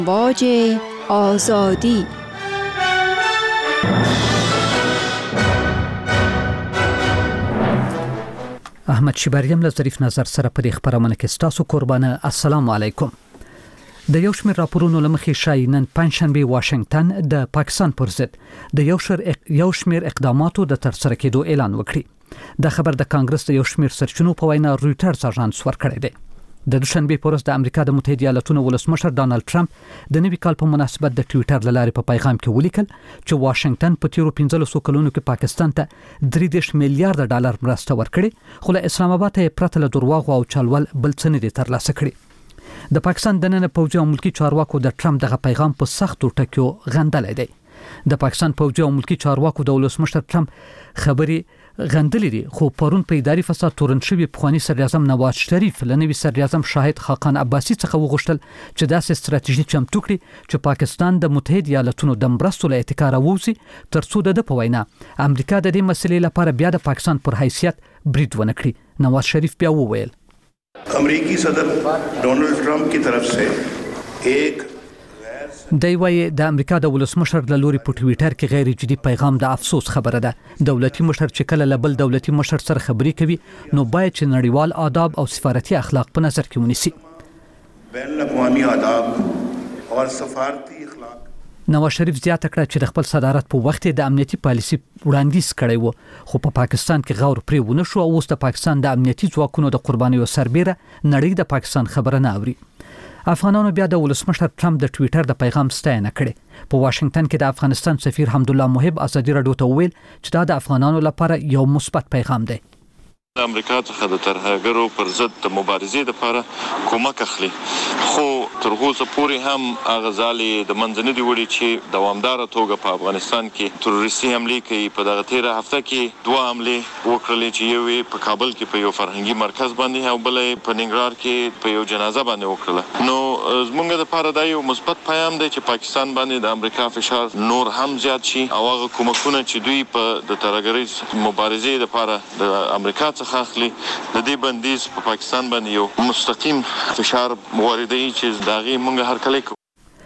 واج آزادی. احمد شبریم له ظریف نظر سره په دې خبرونه کې ستاسو قربانه. السلام علیکم. د یو شمېر راپورونو لمخې شای نن پنځشنبه واشنگټن د پاکستان پر ضد د یو شمېر اقداماتو د ترسره کېدو اعلان وکړي. د خبر د کانګرس د یو شمېر سرچینو په وینا رويټرز اژانس ورکړی دی. د دوشنبه پر ورځ د امریکا د متحده ایالاتونو ولسمشر ډانلډ ټرمپ د نوي کال په مناسبت د ټوئیټر له لارې په پیغام کې ولیکل چې واشنگټن په تیرو 15 کلونو کې پاکستان ته 3 میلیارډ ډالر مرسته ورکړي، خو له اسلام آباد ته پرته له درواغ او چلول بل څه نه دي ترلاسه کړي. د پاکستان د نن پوځي او ملکی چارواکو د ټرمپ دغه پیغام په سختو ټکیو غندلې دی. د پاکستان پوځي او ملکی چارواکو د ولسمشر ټرمپ خبري غندلې دي، خو پرون په اداري فساد تورن شوی پخوانی صدر اعظم نواز شریف له نوي صدر اعظم شاهد خاقان عباسي څخه وغوښتل چې داسې ستراتیژي چمتو کړي چې پاکستان د متحده ایالاتونو د مرستو له اتکا راووځي، ترڅو د په وینا امریکا د دې مسلې لپاره بیا د پاکستان پر حیثیت برید ونه کړي. نواز شریف بیا وویل امریکی صدر ډونلډ ټرمپ کی طرف سے ایک دی وايي د امریکا د ولسمشر له لوري په ټوئیټر کې غیر جدي پیغام د افسوس خبره ده. دولتي مشر چې کله له بل دولتي مشر سره خبرې کوي نو باید چې نړیوال آداب او سفارتي اخلاق په نظر کې ونیسي. بین الاقوامی آداب او سفارتي اخلاق. نواز شریف زیاته کړه چې د خپل صدارت په وخت د امنیتي پالیسي وړاندیز کړی وو، خو په پاکستان کې غور پرې ونه شو او اوس د پاکستان د امنیتي ځواکونو د قربانیو سربېره نړۍ د پاکستان خبره نه اوري. افغانانو بیا د ولسمشر ټرمپ د ټوئیټر د پیغام ستاینه کړې. په واشنگټن کې د افغانستان سفیر حمدالله محب ازادي رادیو ته وویل چې دا د افغانانو لپاره یو مثبت پیغام دی. د امریکا څخه د ترهګرو پر ضد د مبارزې لپاره کومک اخلي، خو تر اوسه پورې هم هغه ځالې د منځنۍ دی وړي چې دوامدار توګه په افغانستان کې تروریستي حملې کوي. په دغه تیره هفته کې 2 حملې وکړلې چې یو په کابل کې په یو فرهنګي مرکز باندې او بل په ننګرهار کې په یو جنازه باندې وکړله. نو زمونږ لپاره دا یو مثبت پیغام دی چې پاکستان باندې د امریکا فشار نور هم زیات شي او هغه کومکونه چې دوی په د ترهګرۍ مبارزې لپاره د امریکا اخلي د دې بندیز په پاکستان باندې یو مستقیم فشار واردوي چې داغي مونږ هر کله کوو.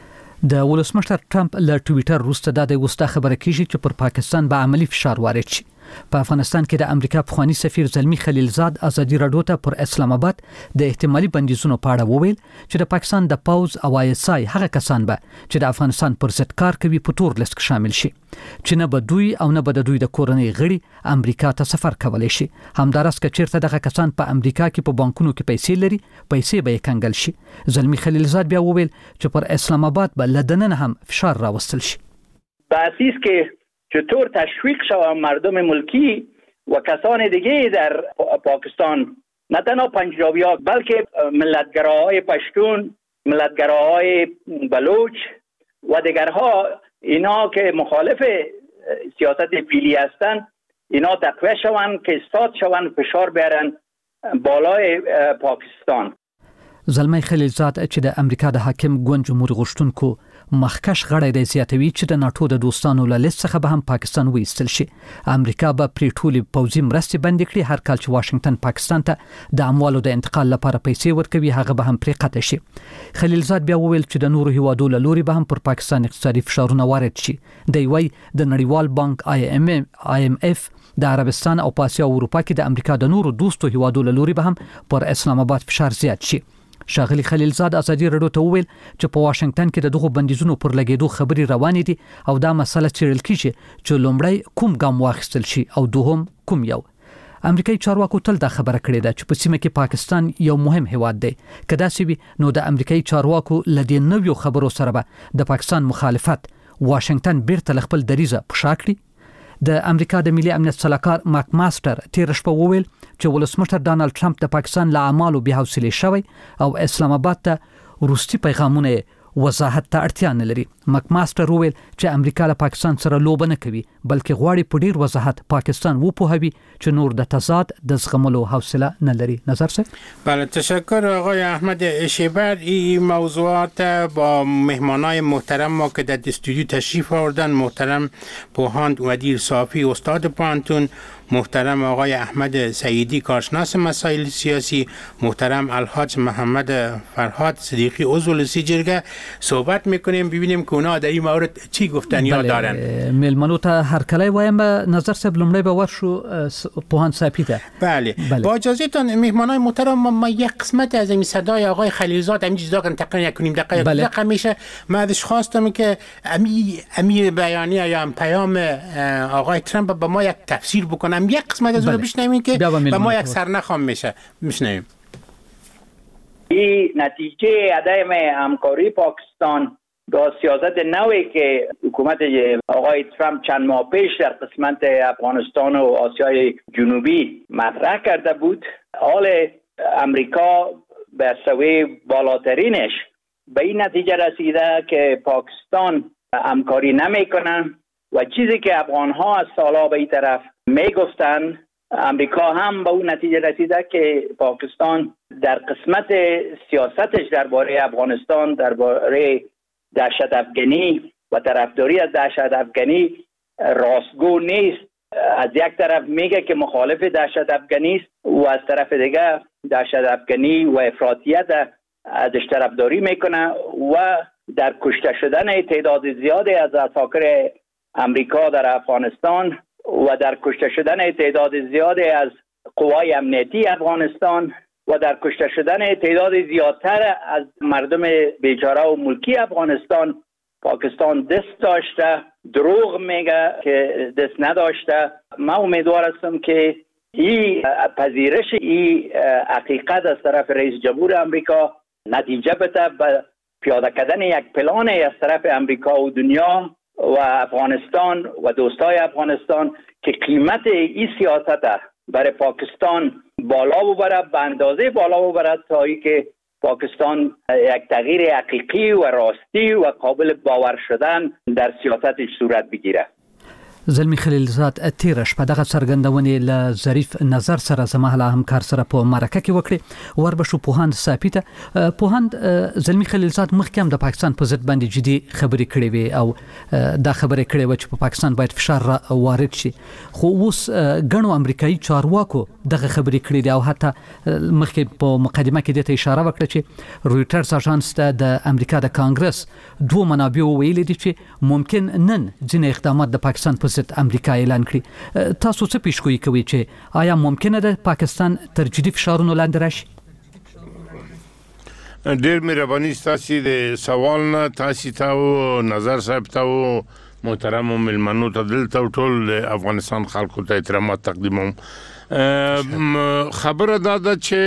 د ولسمشر ټرمپ له ټوئیټر وروسته د وستا خبره کیږي چې پر پاکستان به عملی فشار وارد شي. په افغانستان کې د امریکا پخوانی سفیر زلمی خلیلزاد ازادي رادیو ته پر اسلام آباد د احتمالي بندیزونو په اړه وویل چې د پاکستان د پاوز او ISI هغه کسان به چې د افغانستان پر ضد کار کوي په تور لیست کې شامل شي، چې نه به دوی او نه به د دوی د کورنۍ غړي امریکا ته سفر کولی شي. همدارس که چیرته دغه کسان په امریکا کې په بانکونو کې پیسې لري، پیسې به یې کنګل شي. زلمی خلیلزاد بیا وویل چې پر اسلام آباد به لدنن هم فشار راوستل شي. بحثی است که چطور تشویق شود مردم ملکی و کسان دیگه در پاکستان، نه تنها پنجابی‌ها بلکه ملتگراهای پشتون، ملتگراهای بلوچ و دیگرها، اینا که مخالف سیاست فعلی هستند، اینا تقویت شوند که استاد شوند، فشار بیارن بالای پاکستان. زلمی خلیلزاد چې د امریکا د حاکم ګوند جمهور غوښتونکو مخکش غړی دی زیاتوي چې د ناتو د دوستانو له لیست څخه به هم پاکستان وایستل شي. امریکا به پرې ټولې پوځي مرستې بندې کړي. هر کال چې واشنگټن پاکستان ته د اموالو د انتقال لپاره پیسې ورکوي هغه به هم پرې قطع شي. خلیلزاد بیا وویل چې د نورو هیوادو له لوري به هم پر پاکستان اقتصادي فشارونه وارد شي. دی وايي د نړیوال بانک IMF د عربستان او په اسیا او اروپا کې د امریکا د نورو دوستو هیوادو له لوري به هم پر اسلام آباد فشار زیات شي. شاغلی خلیلزاد ازادي رادیو ته وویل چې په واشنگټن کې د دغو بندیزونو پر لګیدو خبري روانې دي او دا مسله څېړل کیږي چې لومړی کوم ګام واخیستل شي او دوهم کوم یو. امریکایي چارواکو تل دا خبره کړې ده چې په سیمه کې پاکستان یو مهم هیواد دی. که داسې وي نو د امریکایي چارواکو له دې نویو خبرو سره به د پاکستان مخالفت واشنگټن بیرته له خپل دریځه په شا کړي. د امریکا د ملي امنیت سلاکار ماک ماستر تیر شپه وویل چې ولسمشر ډانلډ ټرمپ د پاکستان له اعمالو بې حوصلې شوی او اسلام آباد ته وروستي پیغامونه وضاحت ته اړتیا نه لري. ماک ماستر وویل چې امریکا له پاکستان سره لوبه نه کوي بلکې غواړي په ډیر وضاحت پاکستان وپوهوي چې نور د تضاد د زغملو حوصله نه لري. نظر څه؟ بله، تشکر آقای احمد شیبر. این موضوعات با مهمانای محترم ما که در استودیو تشریف آوردن، محترم پوهاند ودیر صافی استاد پانتون، محترم آقای احمد سعیدی کارشناس مسائل سیاسی، محترم الحاج محمد فرهاد صدیقی عضو لسی جرگه صحبت میکنیم ببینیم که اونا در این مورد چی گفتن یا دارن. ملمنو ته هر کله وایم نظر صاحب لمړی به ورشو پوهان ساپیته. بله با اجازهتون مهمانای محترم ما یک قسمت از این صدای آقای خلیلزاد همین چیزا که تقریبا کنیم دقیقه میشه. من ازش خواستم که امی بیانیه یا پیام آقای ترامپ با ما یک تفسیر بکنم، یک قسمت از اون بشنویم که با ما یک سرنخام میشه. میشنویم. این نتیجه عدم همکاری پاکستان با سیاست نوی که حکومت آقای ترامپ چند ماه پیش در قسمت افغانستان و آسیای جنوبی مطرح کرده بود، حال امریکا به سوی بالاترینش به این نتیجه رسیده که پاکستان همکاری نمیکنه و چیزی که افغانها از سالها به این طرف میگفتن، امریکا هم به اون نتیجه رسیده که پاکستان در قسمت سیاستش درباره افغانستان، درباره دهشت افغانی و طرفداری از دهشت افغانی راستگو نیست. از یک طرف میگه که مخالف دهشت افغانی است و از طرف دیگه دهشت افغانی و افراطیت ازش طرفداری میکنه و در کشته شدن تعداد زیادی از عساکر امریکا در افغانستان و در کشته شدن تعداد زیادی از قوای امنیتی افغانستان و در کشته شدن تعداد زیادتر از مردم بیچاره و ملکی افغانستان پاکستان دست داشته. دروغ میگه که دست نداشته. من امیدوار هستم که این پذیرش این حقیقت از طرف رئیس جمهور امریکا نتیجه بده به پیاده کردن یک پلان از طرف امریکا و دنیا و افغانستان و دوستای افغانستان که قیمت این سیاست برای پاکستان بالا ببره، به اندازه بالا ببره تا ای که پاکستان یک تغییر حقیقی و راستی و قابل باور شدن در سیاستش صورت بگیره. زلمی خلیلزاد تیرش په دغه څرګندونې له ظریف نظر سره زما له همکار سره په مرکه کې وکړي. وربشو پوهاند ساپیته پوهاند زلمی خلیلزاد مخکې هم د پاکستان په ضد باندې جدي خبرې کړې وي او دا خبرې کړې و چې په پاکستان باید فشار وارد شي، خو اوس ګڼو امریکایي چارواکو دغه خبرې کړې دي او حتی مخکې په مقدمه کې دې ته اشاره وکړه چې رویټرز اژانس ته د امریکا د کانګرس دوه منابعو ویلي دي چې ممکن نن ځینې اقدامات د پاکستان په امریکا اعلان کړي. تاسو څه پیشګویي کوي چې آیا ممکنه ده پاکستان تر جدي فشارونو لاندې راشي؟ ډېر مهرباني ستاسو د سوال نه، تاسو ته نظر صاحب ته محترم ملمنو ته دلته ټول افغانستان خلکو ته احترامات تقدیموم. خبره دا چې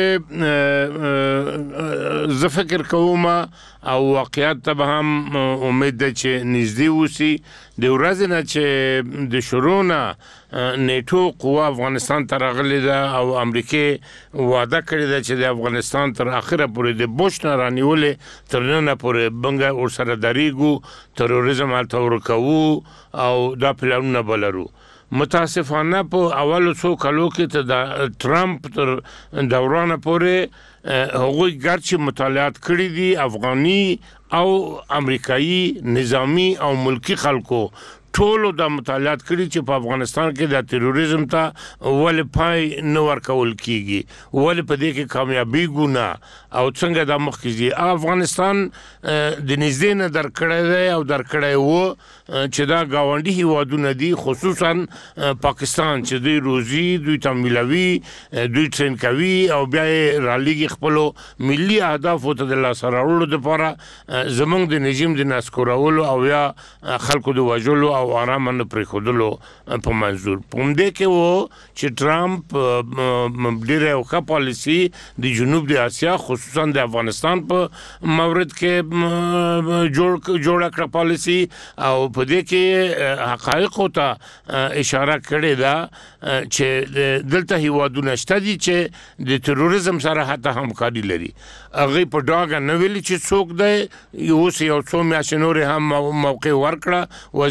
زه فکر کوم او واقعیت ته به هم امید ده چې نږدې وسی د ورځې نه چې د شروع نه نیټو قوا افغانستان ته راغلې ده او امریکا وعده کړې ده چې د افغانستان تر اخره پورې د بوش نه رانیولې تر نن پورې بنګ ورسره دریګو تروریزم هلته ورکوو او دا پلانونه بلرو. متاسفانه په اولو څو کالو کې ته د ترامپ تر دوران پورې هغوی ګرچې مطالعات کړي دي افغاني او امریکایي نظامی او ملکی خلکو ټولو د مطالعات کړي چې په افغانستان کې د تروریزم ته ولې پای نه ورکول کیږي، ولې په دې کې کامیابی ګونه او څنګه د مخکې ځي. افغانستان د نږدې نه درکړی دی او درکړی و چې دا ګاونډي هیوادونه دي، خصوصا پاکستان چې دوی روزي، دوی تمویلوي، دوی ټرین کوي او بیا یې رالیږي خپلو ملي اهدافو ته د لاسته راوړلو دپاره زموږ د رژیم د نسکورولو او یا خلکو د وژلو او آرام نه پرېښودلو په منظور. په همدې کې و چې ټرامپ ډېره یو ښه پالیسي د جنوب د اسیا خصوصا د افغانستان په مورد کې جوړه کړه پالیسي او په دې کې حقایقو ته اشاره کړې ده چې دلته هیوادونه شته دي چې د تروریزم سره حتی همکاري لري. هغوی په ډاګه نه ویلي چې څوک دی، اوس یو څو میاشتې نورې هم موقع ورکړه. وزیر دفاع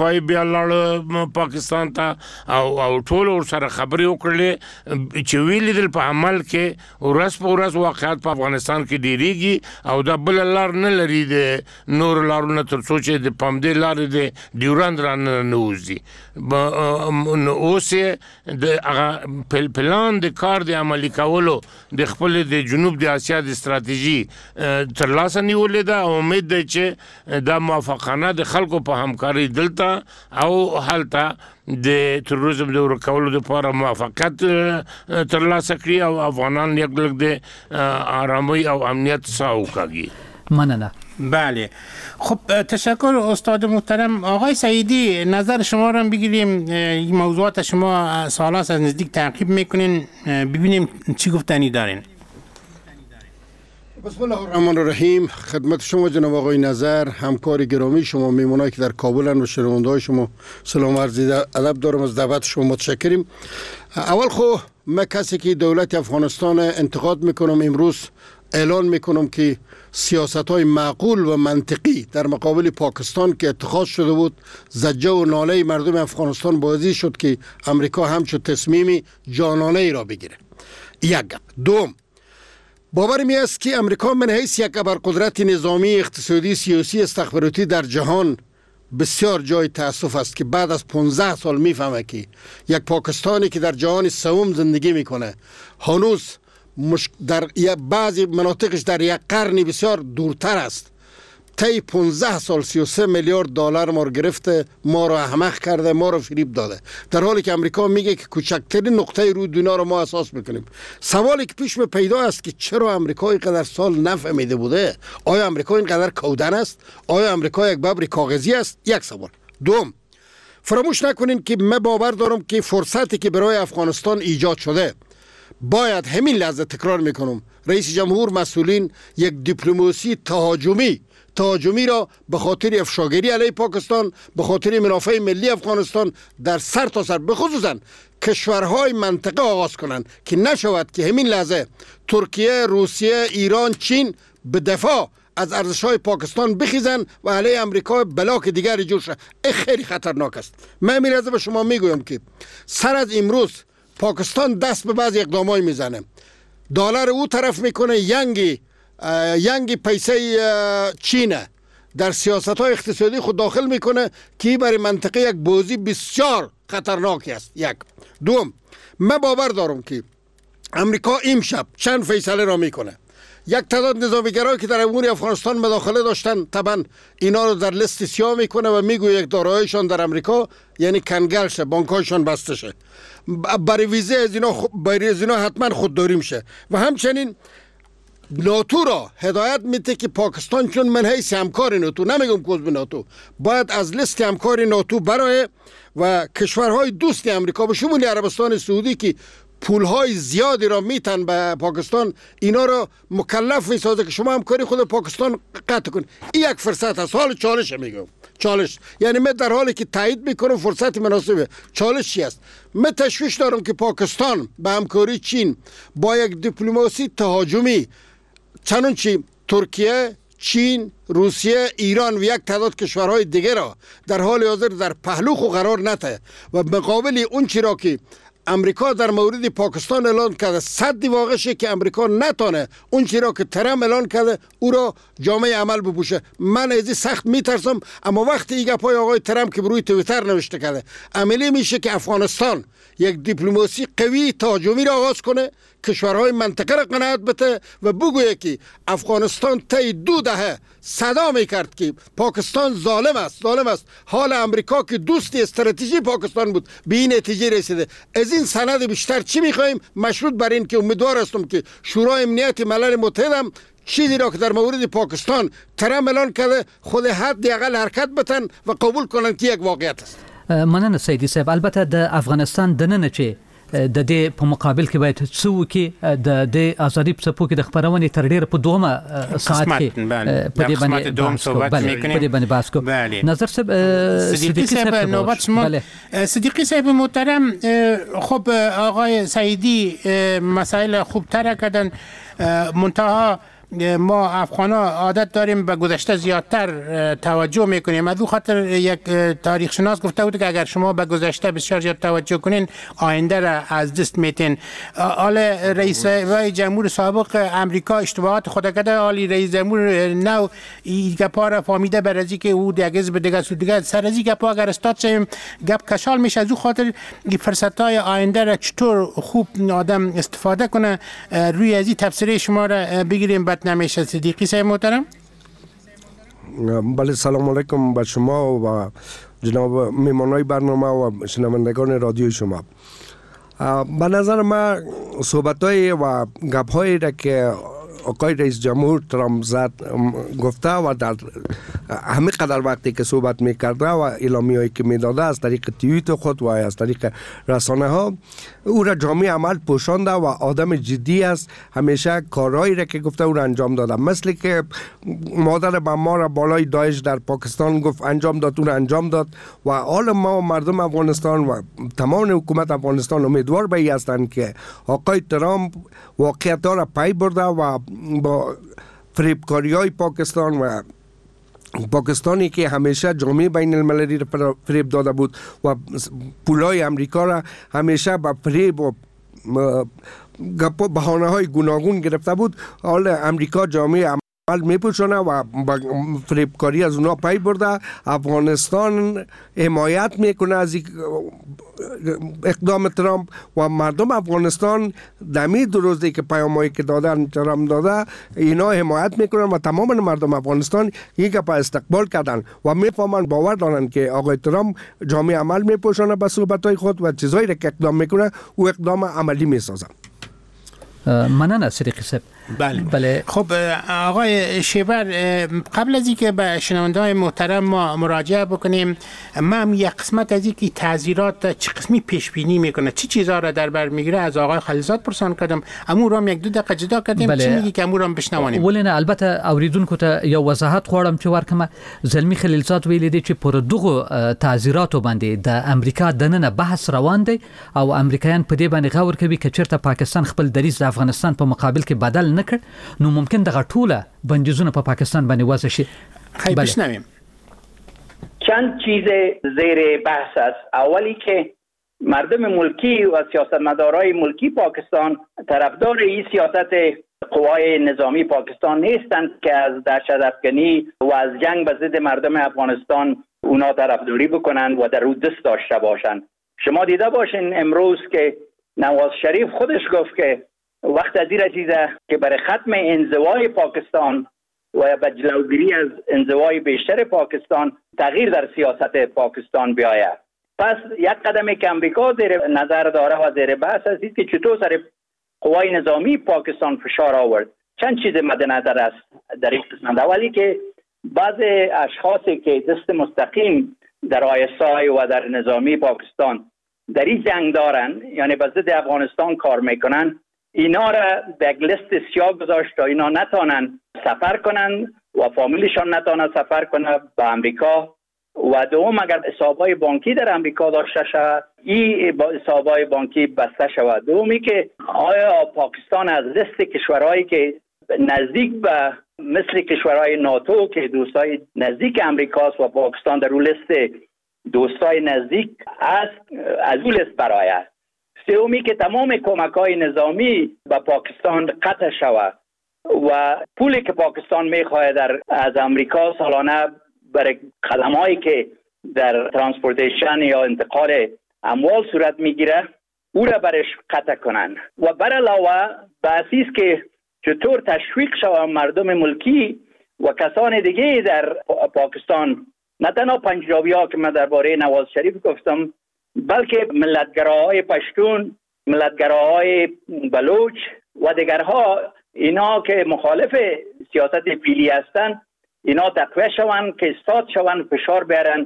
دفاعي بیا لاړ پاکستان ته او ټول ور سره خبرې وکړلې چې ویل دل په عمل کې ورځ په ورځ واقعیت په افغانستان کې ډیریږي او د بل لار نه لري د نور لارونه تر څو چې د پامدې لارې د ډیورند ران نه وځي اوس د پلان د کار د عملي کولو د خپل د جنوب د اسیا د استراتیژي تر لاسه نیولې ده او امید ده چې دا موافقانه د خلکو په همکاري دلته او هلته د تروریزم د ورکولو لپاره موافقت تر لاسه کړي او افغانان یک لږ د آرامي او امنیت ساو کوي. مننه. بله خب تشکر استاد محترم. آقای سعیدی نظر شما رو بگیریم، این موضوعات شما سال‌هاست از نزدیک تعقیب میکنین، ببینیم چی گفتنی دارین. بسم الله الرحمن الرحیم. خدمت شما جناب آقای نظر، همکار گرامی شما، میمونایی که در کابلن و شنونده‌های شما سلام عرض ادب دارم، از دعوت شما متشکریم. اول خو من کسی که دولت افغانستان انتقاد میکنم، امروز اعلان میکنم که سیاست‌های معقول و منطقی در مقابل پاکستان که اتخاذ شده بود، زجه و ناله مردم افغانستان باعث شد که امریکا همچون تصمیمی جانانه ای را بگیره. یک گپ. دوم، باور می است که امریکا من حیث یک ابرقدرت نظامی، اقتصادی، سیاسی، استخباراتی در جهان بسیار جای تأسف است که بعد از 15 سال میفهمه که یک پاکستانی که در جهان سوم زندگی میکنه هنوز در بعضی مناطقش در یک قرن بسیار دورتر است. طی 15 سال 33 میلیارد دلار ما رو گرفته، ما رو احمق کرده، ما رو فریب داده، در حالی که امریکا میگه که کوچکترین نقطه روی دنیا رو ما اساس میکنیم. سوالی که پیش می پیدا است که چرا امریکا اینقدر سال نفهمیده بوده؟ آیا امریکا اینقدر کودن است؟ آیا امریکا یک ببر کاغذی است؟ یک سوال. دوم، فراموش نکنین که من باور دارم که فرصتی که برای افغانستان ایجاد شده، باید همین لحظه تکرار میکنم، رئیس جمهور، مسئولین یک دیپلماسی تهاجمی را به خاطر افشاگری علیه پاکستان، به خاطر منافع ملی افغانستان در سر تا سر، به خصوصا کشورهای منطقه آغاز کنند که نشود که همین لحظه ترکیه، روسیه، ایران، چین به دفاع از ارزش‌های پاکستان بخیزن و علیه امریکا بلاک دیگری جور شد. این خیلی خطرناک است. من همین لحظه به شما میگویم که سر از امروز پاکستان دست به بعضی اقدامای میزنه، دلار او طرف میکنه، ینگ پیسه چینه در سیاست‌های اقتصادی خود داخل میکنه که برای منطقه یک بازی بسیار خطرناکی است. یک. دوم، من باور دارم که امریکا امشب چند فیصله را میکنه. یک تعداد نظامیگرایی که در امور افغانستان مداخله داشتن، طبعا اینا رو در لیست سیاه میکنه و میگوید یک داراییشان در امریکا یعنی کنگل شه، بانکایشان بسته شه، برای ویزه از اینا حتما خودداری میشه. و همچنین ناتو را هدایت میده که پاکستان چون من حیث همکار ناتو، نمیگم که عضو ناتو، باید از لیست همکار ناتو برای و کشورهای دوست امریکا به شمول عربستان سعودی که پولهای زیادی را میتن به پاکستان، اینا را مکلف میسازه که شما همکاری خود پاکستان قطع کن. این یک فرصت است. حال چالش میگم، چالش یعنی من در حالی که تایید میکنم فرصت مناسبه. چالش چی است؟ من تشویش دارم که پاکستان به همکاری چین با یک دیپلماسی تهاجمی چنانچه ترکیه، چین، روسیه، ایران و یک تعداد کشورهای دیگر را در حال حاضر در پهلو خو قرار نده و مقابل اون چی را که امریکا در مورد پاکستان اعلان کرده صد واقع شه که امریکا نتانه اون چی را که ترامپ اعلان کرده او را جامعه عمل بپوشه. من از این سخت میترسم، اما وقتی این گپای آقای ترامپ که بروی توییتر نوشته کرده عملی میشه که افغانستان یک دیپلماسی قوی تهاجمی را آغاز کنه، کشورهای منطقه را قناعت بده و بگویه که افغانستان طی 2 دهه صدا میکرد که پاکستان ظالم است. حال امریکا که دوست استراتژی پاکستان بود به این نتیجه رسیده. از این سند بیشتر چی میخوایم؟ مشروط بر این که امیدوار هستم که شورای امنیت ملل متحد هم چیزی را که در مورد پاکستان ترامپ اعلان کرده خود حداقل حرکت بتن و قبول کنن که یک واقعیت است. مننه سیدی صاحب. البته د افغانستان دننه چې د دې په مقابل کې باید څو کې د ازادي په سپو کې د خبرونې تر ډیره په دومه ساعت کې په دې باندې دوم صحبت میکنیم، په دې باندې بحث کوو. نظر صاحب، صدیقی صاحب نوبت شما. صدیقی صاحب محترم، خب آقای سعیدی مسائل خوب تر کردن، منتها ما افغانا عادت داریم به گذشته زیادتر توجه میکنیم. از او خاطر یک تاریخ شناس گفته بود که اگر شما به گذشته بسیار زیاد توجه کنین آینده را از دست میتین. حالا رئیس جمهور سابق امریکا اشتباهات خود کرده، حالی رئیس جمهور نو این گپا را فهمیده برازی که او دیگه دیگه سودگه سر از این گپا اگر استاد شیم گپ کشال میشه. از او خاطر این فرصت های آینده را چطور خوب آدم استفاده کنه روی از این تفسیر شما را بگیریم بد نمیشه. صدیقی صاحب محترم. بله، سلام علیکم به شما و جناب میمانای برنامه و شنوندگان رادیو شما. به نظر من صحبت‌های و گپ‌هایی را که آقای رئیس جمهور ترامپ زد گفته و در همه قدر وقتی که صحبت میکرده و اعلامیه‌ای که میداده از طریق توییت خود و از طریق رسانه ها او را جامعه عمل پوشانده و آدم جدی است. همیشه کارهایی را که گفته او را انجام داده، مثل که مادر ما را بالای داعش در پاکستان گفت انجام داد، او را انجام داد. و حال ما مردم افغانستان و تمام حکومت افغانستان امیدوار به این هستند که آقای ترامپ واقعیت را پی برده و با فریبکاری‌های پاکستان و پاکستانی که همیشه جامعه بین المللی را فریب داده بود و پولای امریکا را همیشه با فریب و بهانه‌های گوناگون گرفته بود، حالا امریکا جامعه عمل میپوشونه و با فریبکاری از اونا پی برده. افغانستان حمایت میکنه از اقدام ترامپ و مردم افغانستان دمی درسته که پیامایی که دادن ترامپ داده اینا حمایت میکنن و تمام مردم افغانستان یک پا استقبال کردن و میفهمن، باور دارن که آقای ترامپ جامعه عمل میپوشونه به صحبت‌های خود و چیزایی که اقدام میکنه او اقدام عملی میسازه. مننه صدیقی صاحب. بله. خب آقای شیبر، قبل از اینکه به شنونده‌های محترم ما مراجعه بکنیم، من یک قسمت از اینکه تعزیرات چه قسمی پیش بینی میکنه، چه چیزا را در بر میگیره از آقای خلیزاد پرسان کردم. امور هم یک دو دقیقه جدا کردیم. چی میگی که امور هم بشنوانیم؟ ولنه البته اوریدونکو ته یو وضاحت غواړم چې ورکمه. زلمی خلیلزاد ویلي دی چې پر دغه تعزیراتو باندې د امریکا دننه بحث روان دی او امریکایان په دې باندې غور کوي چې چیرته پاکستان خپل دریځ د افغانستان په مقابل کې بدل نکړ نو ممکن دغه ټوله بندیزونه په پاکستان باندې وضع شي. خیلی بشنویم. چند چیز زیر بحث است. اولی که مردم ملکی و سیاستمدارای ملکی پاکستان طرفدار این سیاست قوای نظامی پاکستان نیستند که از دهشت افکنی و از جنگ به ضد مردم افغانستان اونا طرفداری بکنند و در رو دست داشته باشند. شما دیده باشین امروز که نواز شریف خودش گفت که وقت از این چیزه که برای ختم انزوای پاکستان و به جلوگیری از انزوای بیشتر پاکستان تغییر در سیاست پاکستان بیاید. پس یک قدمی که امریکا زیر نظر داره و زیر بحث است که چطور سر قوای نظامی پاکستان فشار آورد. چند چیز مد نظر است در این قسمت. اولی که بعض اشخاصی که دست مستقیم در ISI و در نظامی پاکستان در این جنگ دارن، یعنی به ضد افغانستان کار میکنن، اینا را به یک لیست سیاه گذاشت تا اینا نتانن سفر کنن و فامیلشان نتانن سفر کنن به امریکا. و دوم اگر حسابای بانکی در امریکا داشته شود این حسابای بانکی بسته شود. دومی که آیا پاکستان از لیست کشورهایی که نزدیک به مثل کشورهای ناتو که دوستای نزدیک امریکاست و پاکستان در اون لیست دوستای نزدیک است از اون لیست برآید. سومی که تمام کمک‌های نظامی به پاکستان قطع شود و پولی که پاکستان می‌خواهد از امریکا سالانه برای خدماتی که در ترانسپورتیشن یا انتقال اموال صورت میگیره او را برش قطع کنند. و بر علاوه بحثی است که چطور تشویق شود مردم ملکی و کسان دیگه در پاکستان، نه تنها پنجابی‌ها که من درباره نواز شریف گفتم، بلکه ملتگراهای پشتون، ملتگراهای بلوچ و دیگرها، اینا که مخالف سیاست فعلی هستند، اینا تقویه شوند که استاد شوند فشار بیارن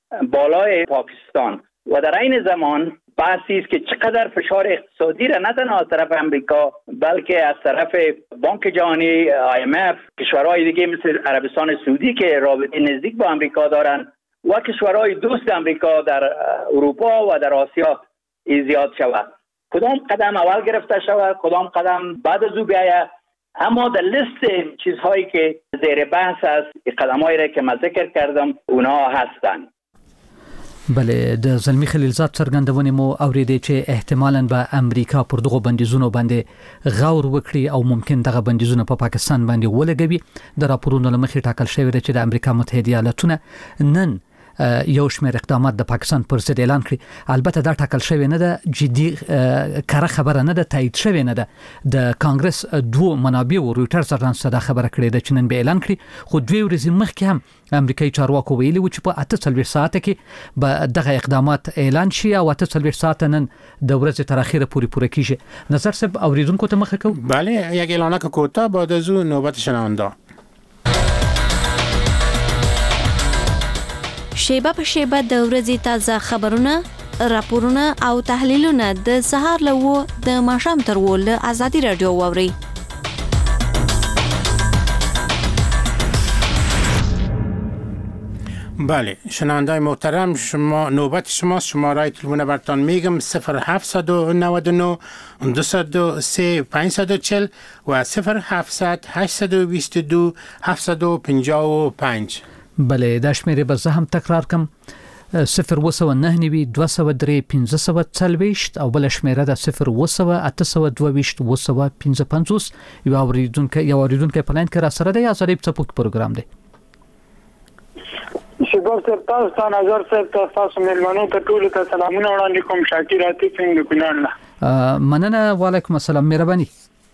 بالای پاکستان. و در این زمان بحثی است که چقدر فشار اقتصادی را نه تنها از طرف امریکا بلکه از طرف بانک جهانی، IMF، کشورهای دیگه مثل عربستان سعودی که رابطه نزدیک با امریکا دارن و کشورهای دوست امریکا در اروپا و در آسیا زیاد شود. کدام قدم اول گرفته شود، کدام قدم بعد از او بیاید، اما در لیست چیزهایی که زیر بحث است، قدم‌هایی را که من ذکر کردم اونها هستند. بله، د زلمی خلیلزاد څرګندونې مو اوریدې چې احتمالاً به امریکا پر دغه بندیزونو باندې غور وکړي او ممکن دغه بندیزونه په پاکستان باندې ولګوي. د راپورونو لمخې ټاکل شوی دی چې د امریکا متحده ایالاتونه نن یو شمېر اقدامات د پاکستان پر ضد اعلان کړي. البته دا ټاکل شوی نه ده، جدي کره خبره نه ده، تایید شوی نه ده. د کانګرس دوه منابعو رويټرز اژانس دا خبره کړې ده چې نن به اعلان کړي، خو دوی ورځې مخکې هم امریکایي چارواکو ویلي و چې په 48 ساعت کې به دغه اقدامات اعلان شي او 48 ساعت نن د ورځې تر اخره پوره کیږي. نظر صاحب اوریدونکو ته مخه کو. بله، یک اعلانک کوتاه بعد از اون نوبت شنونده. شیبه په شیبه د ورځې تازه خبرونه، راپورونه او تحلیلونه د سهار له د ماښام تر له ازادي رادیو واوري. بله شنوندای محترم، شما نوبت شماست. شماره تلفن براتون میگم 0799 203 540 و 0700 822 755. بله، دا شمیره به زه هم تکرار کم: 009 203 540 او بل شمیره ده 0 822 255. یو اوریدونکو په لاین کې را سره دی. ازادي په پروګرام دی. شباب صاحب، تاسو ته نظر صاحب، تاسو مېلمنو ته ټول ته سلامونه وړاندې کوم. شاکر عاطف څنګه کونان له مننه. وعلیکم السلام، مهرباني.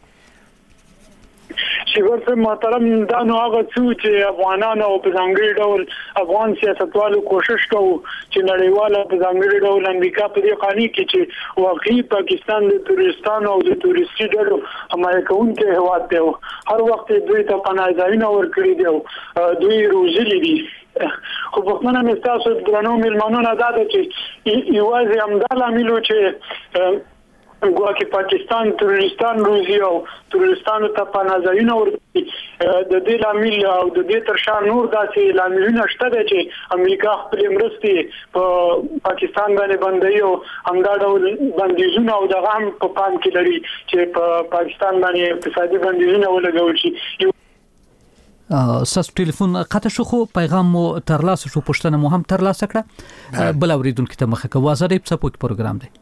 شباب صاحب محترم، دا نو هغه څه چې افغانانو او په ځانګړي ډول افغان سیاستوالو کوشش کوي چې نړیواله په ځانګړي ډول امریکا په دې قانون کې چې واقعي پاکستان د تورستانو او د تورستي ډلو حمایت کوونکی هیواد دی. هر وخت دوی ته پناه ځایونه ورکړي دي او دوی روزلي دي. خو په خپل نه تاسو درنو مېلمنو نه دا ده چې یوازې همدا لامل چې ګواکې پاکستان تورستان روزي او تورستانو ته پناه ځایونه ورکړي، د دې لامل او د دې تر شا نور داسې لاملونه شته چې امریکا خپل مرستې په پاکستان باندې بندوي او همدا ډول بندیزونه او دغه هم په پام کې لري چې په پاکستان باندې اقتصادي بندیزونه ولګول شي. ساس ټلیفون قطع شو، خو پیغام مو ترلاسه شو، پښتنه مو هم ترلاسه کړه. بل اوریدونکو ته مخه کوو. ازادي په پروګرام دی.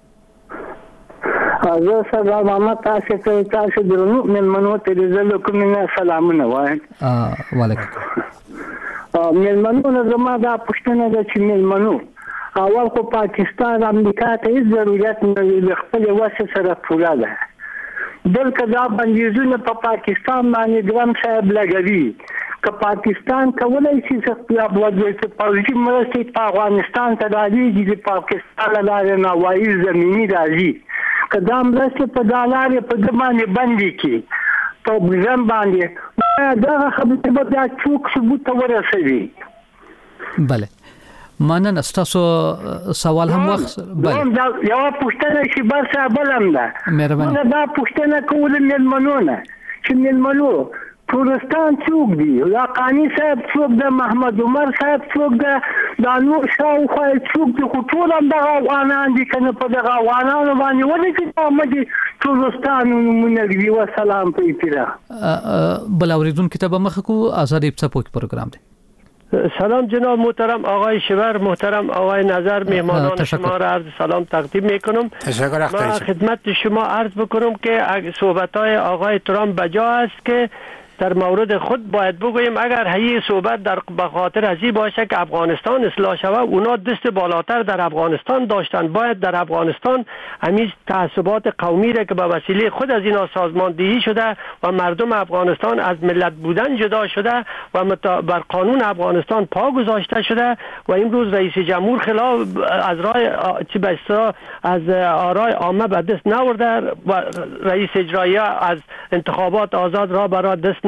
زه سلام محمد، تاسو درنو مېلمنو ته د زلو کومه سلامونه وایم. وعلیکم. مېلمنو نه زما دا پښتنه ده چې مېلمنو اول خو پاکستان امریکا ته هیڅ ضرورت نه لري، خپل وسه سره پوره ده. بلکې دا بندیزونه په پاکستان باندې ګرام صاحب لګوي. که پاکستان کولای شي چې خپل وضعیت پوځي مرستې په افغانستان ته راځي، د پاکستان لاره نه وایي زمینی راځي، که دا مرستې په دالار په دمانه باندې کې په ځم باندې دا خبره به دا څوک ثبوت ورسوي. بله، مننه. تاسو سوال هم وخت. بله، یو پوښتنه چې بس بلم ده. مهرباني. دا پوښتنه کول مېلمنو نه چې مېلمنو تورستان څوک دی؟ یا قانی صاحب څوک ده؟ محمد عمر صاحب څوک ده؟ دا نور شاوخوا څوک دي؟ خو ټول هم دغه افغانان دي که نه؟ په دغه افغانانو باندې ولې چې احمد تورستان نومونه ږدي. وسلام په اطلاع. بل اوریدونکو ته به مخه کوو. ازادي په پروګرام دی. سلام جناب محترم آقای شور، محترم آقای نظر، مهمانان شما را عرض سلام تقدیم میکنم. من خدمت شما عرض بکنم که صحبت‌های آقای ترامپ بجا است که در مورد خود باید بگوییم اگر هی صحبت در بخاطر ازی باشه که افغانستان اصلاح شود، اونا دست بالاتر در افغانستان داشتن. باید در افغانستان همین تعصبات قومی را که به وسیله خود از اینا سازماندهی شده و مردم افغانستان از ملت بودن جدا شده و بر قانون افغانستان پا گذاشته شده و امروز رئیس جمهور خلاف از راه از آرای عامه به دست نورده و رئیس اجرایی از انتخابات آزاد را برای دست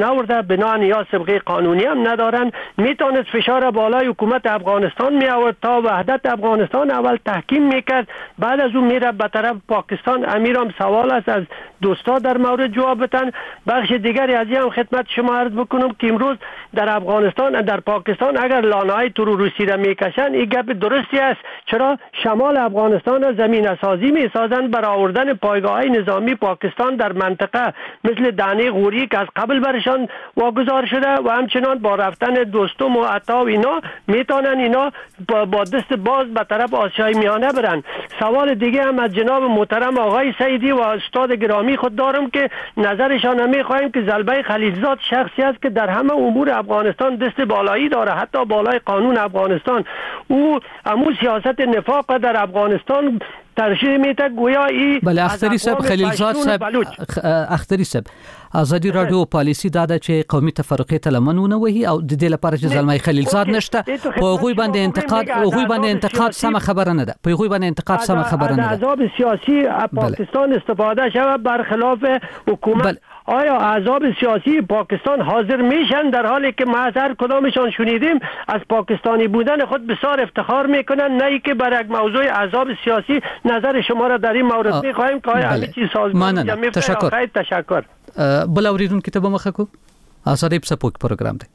نورده، بنان یا سابقه قانونی هم ندارن، میتونست فشار بالای حکومت افغانستان می آورد تا وحدت افغانستان اول تحکیم میکرد، بعد از اون میره به طرف پاکستان. امیرم سوال است از دوستا در مورد جواب بتن. بخش دیگری از هم خدمت شما عرض بکنم که امروز در افغانستان در پاکستان اگر لانه‌های تروریستی را میکشن، این گپ درستی است. چرا شمال افغانستان زمین سازی میسازند برای آوردن پایگاه‌های نظامی پاکستان در منطقه مثل دانه غوری که از قبل برشان واگذار شده، و همچنان با رفتن دوستم و عطا و اینا میتونن اینا با دست باز به طرف آسیای میانه برن. سوال دیگه هم از جناب محترم آقای سعیدی و استاد گرامی خود دارم که نظرشان هم میخوایم که زلبه خلیلزاد شخصی است که در همه امور افغانستان دست بالایی داره، حتی بالای قانون افغانستان. او امو سیاست نفاق در افغانستان ترشیح میته گویا ای. بله اختری صاحب خلیلزاد صاحب، اختری صاحب ازادي رادیو پالیسی داده چې قومي تفرقه تلمنونه وهي او د دې لپاره چې زلمای خلیلزاد نشته په غوي باندې انتقاد سم خبره نه ده، په غوي باندې انتقاد سم خبره نه ده. احزاب سیاسی پاکستان استفاده شوه برخلاف حکومت. آیا احزاب سیاسی پاکستان حاضر میشن در حالی که ما از هر کدامشان شنیدیم از پاکستانی بودن خود بسیار افتخار میکنن؟ نه ای که برای موضوع احزاب سیاسی نظر شما را در این مورد میخوایم که آیا همه چیز سازمان جمعی تشکر. بل اوریدونکو ته به مخه کو آزادی په سپوک پروګرام دی.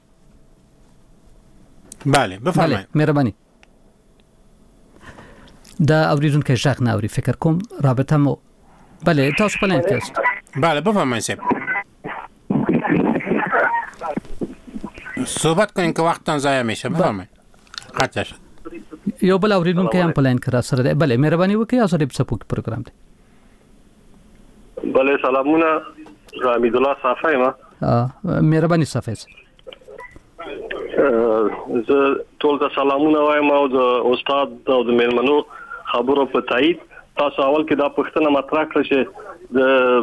بله بفرمایئ. مهرباني. دا اوریدونکو ژغ نه اوري فکر کوم رابطه مو. بله تاسو په لاین کې یاست. بله بفرمایئ صاحب. صحبت کنین که وقتتان ضایع میشه. بفرمایئ. قطع شد. یو بل اوریدونکو هم په لاین کې را سره دی. بله مهرباني وکړئ آزادی په سپوک پروګرام دی. بله سلامونه. حمید الله صافی ما مهرباني صافی زه ټول ته سلامونه وایم او د استاد او د میلمنو خبرو په تایید. تاسو اول کې دا پوښتنه مطرح کړه چې د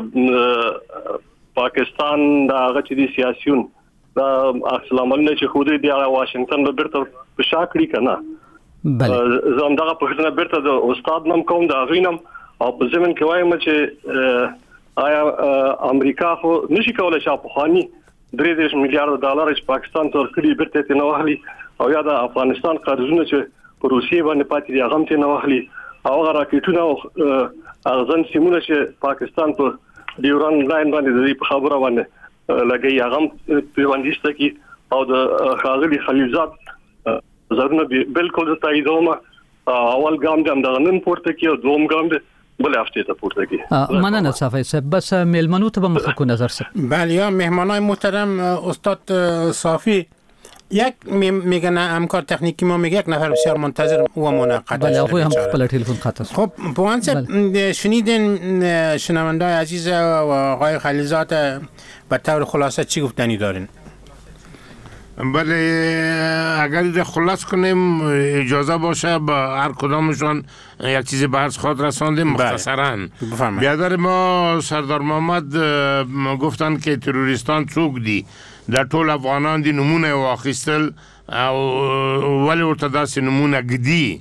پاکستان د هغه چې دي سیاسيون دا اسلام الله چې خو دې د واشنگټن به بیرته په شا کړی کنه. بله زه هم دا پوښتنه بیرته د استاد نوم کوم دا غوینم او په ځمن کې وایم چې آیا امریکا خو نشي کولای چې په خواني 3 میلیارډ ډالر چې پاکستان ته ورکړي بیرته نه واهلي او یا د افغانستان قرضونه چې په روسیې باندې پاتې دي هغه ته نه واهلي او هغه راکټونه او اغزن سیمونه چې پاکستان په ډیوران لاین باندې د خبره باندې لګي هغه پیوندیسته کی او د خاغلی خلیلزاد زرنه بالکل تاییدوم اول ګام د نن پورته کی او دوم ګام د بله هفته تا پورته کی. مننه صافی صاحب. بس میلمنو ته به مخه کو نظر سه. بله یا مهمانای محترم استاد صافی یک میگن همکار تکنیکی ما میگه یک نفر بسیار منتظر و منعقد. بله آقای هم پل تلفن خط است. خب پوان صاحب شنیدین شنونده‌های عزیز و آقای خلیلزاد به طور خلاصه چی گفتنی دارین؟ بله اگر ده خلاص کنیم اجازه باشه با هر کدامشان یک چیزی به عرض خود رساندیم مختصراً. بیادر ما سردار محمد گفتن که تروریستان څوک دي در ټول افغانان دي نمونه واخیستل او ولی ورته داسې نمونه ږدي.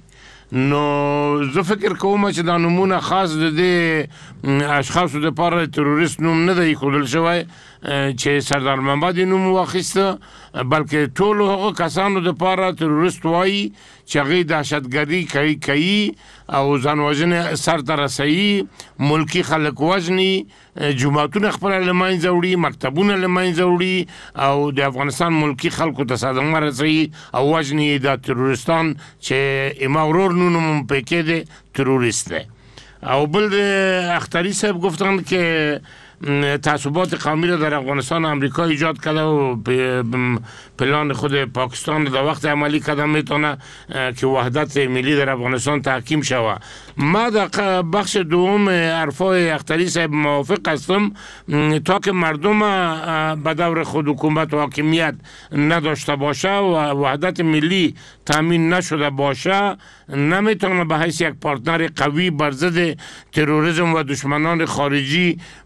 نو زه فکر کوم چې دا نمونه خاص د اشخاصو د لپاره تروریست نوم نه دی ښودل شوی چې سردار محمد نوم واخیسته، بلکې ټول هغه کسانو د لپاره تروریست وایي چې هغوی دهشتګردي کوي او ځان وژنې سرته رسوي، ملکي خلک وژني، جوماتونه خپله له منځه وړي، مکتبونه له منځه وړي او د افغانستان ملکي خلکو ته صدمه رسوي او وژني. دا تروریستان چې اما ورور نوم پکې دی تروریست دی. او بل د اختری صاحب گفتن که تعصبات قومی را در افغانستان امریکا ایجاد کرده و پلان خود پاکستان در وقت عملی کرده میتونه که وحدت ملی در افغانستان تحکیم شود. ما در بخش دوم حرفای اختری صاحب موافق هستم تا که مردم به دور خود حکومت و حاکمیت نداشته باشه و وحدت ملی تامین نشده باشه نمیتونه به حیث یک پارتنر قوی بر ضد تروریسم و دشمنان خارجی با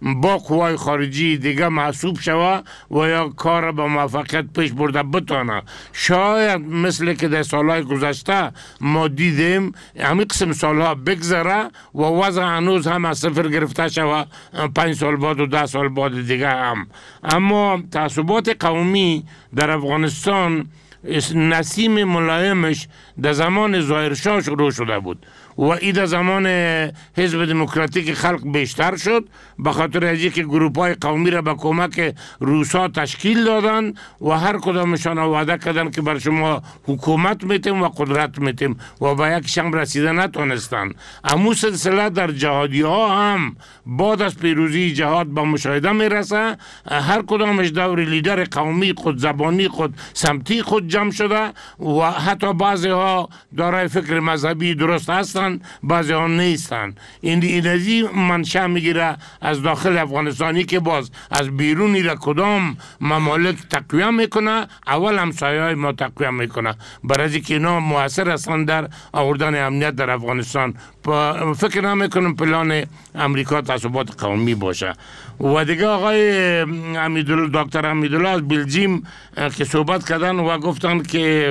قوای خارجی دیگه محسوب شوه و یا کار به موفقیت پیش برده بتانه. شاید مثل که در سالهای گذشته ما دیدیم همین قسم سالها بگذره و وضع هنوز هم از صفر گرفته شوه 5 سال بعد و 10 سال بعد دیگه هم. اما تعصبات قومی در افغانستان نسیم ملایمش در زمان ظاهرشاه شروع شده بود و این در زمان حزب دموکراتیک خلق بیشتر شد، به خاطر از اینکه گروه‌های قومی را به کمک روسا تشکیل دادن و هر کدامشان وعده کردن که بر شما حکومت میتیم و قدرت میتیم و به یک شم رسیده نتونستن. امو سلسله در جهادی ها هم بعد از پیروزی جهاد به مشاهده میرسه، هر کدامش دور لیدر قومی خود زبانی خود سمتی خود جمع شده و حتی بعضی ها دارای فکر مذهبی درست هستن، بعضی ها نیستن. این ازی منشأ میگیره از داخل افغانستانی که باز از بیرونی را کدام ممالک تقویه میکنه، اول همسایه های ما تقویه میکنه، برای اینکه اینا مؤثر هستن در آوردن امنیت در افغانستان. فکر نمیکنم پلان امریکا تعصبات قومی باشه. و دیگه آقای دکتر حمیدالله از بلژیم که صحبت کردن و گفتن که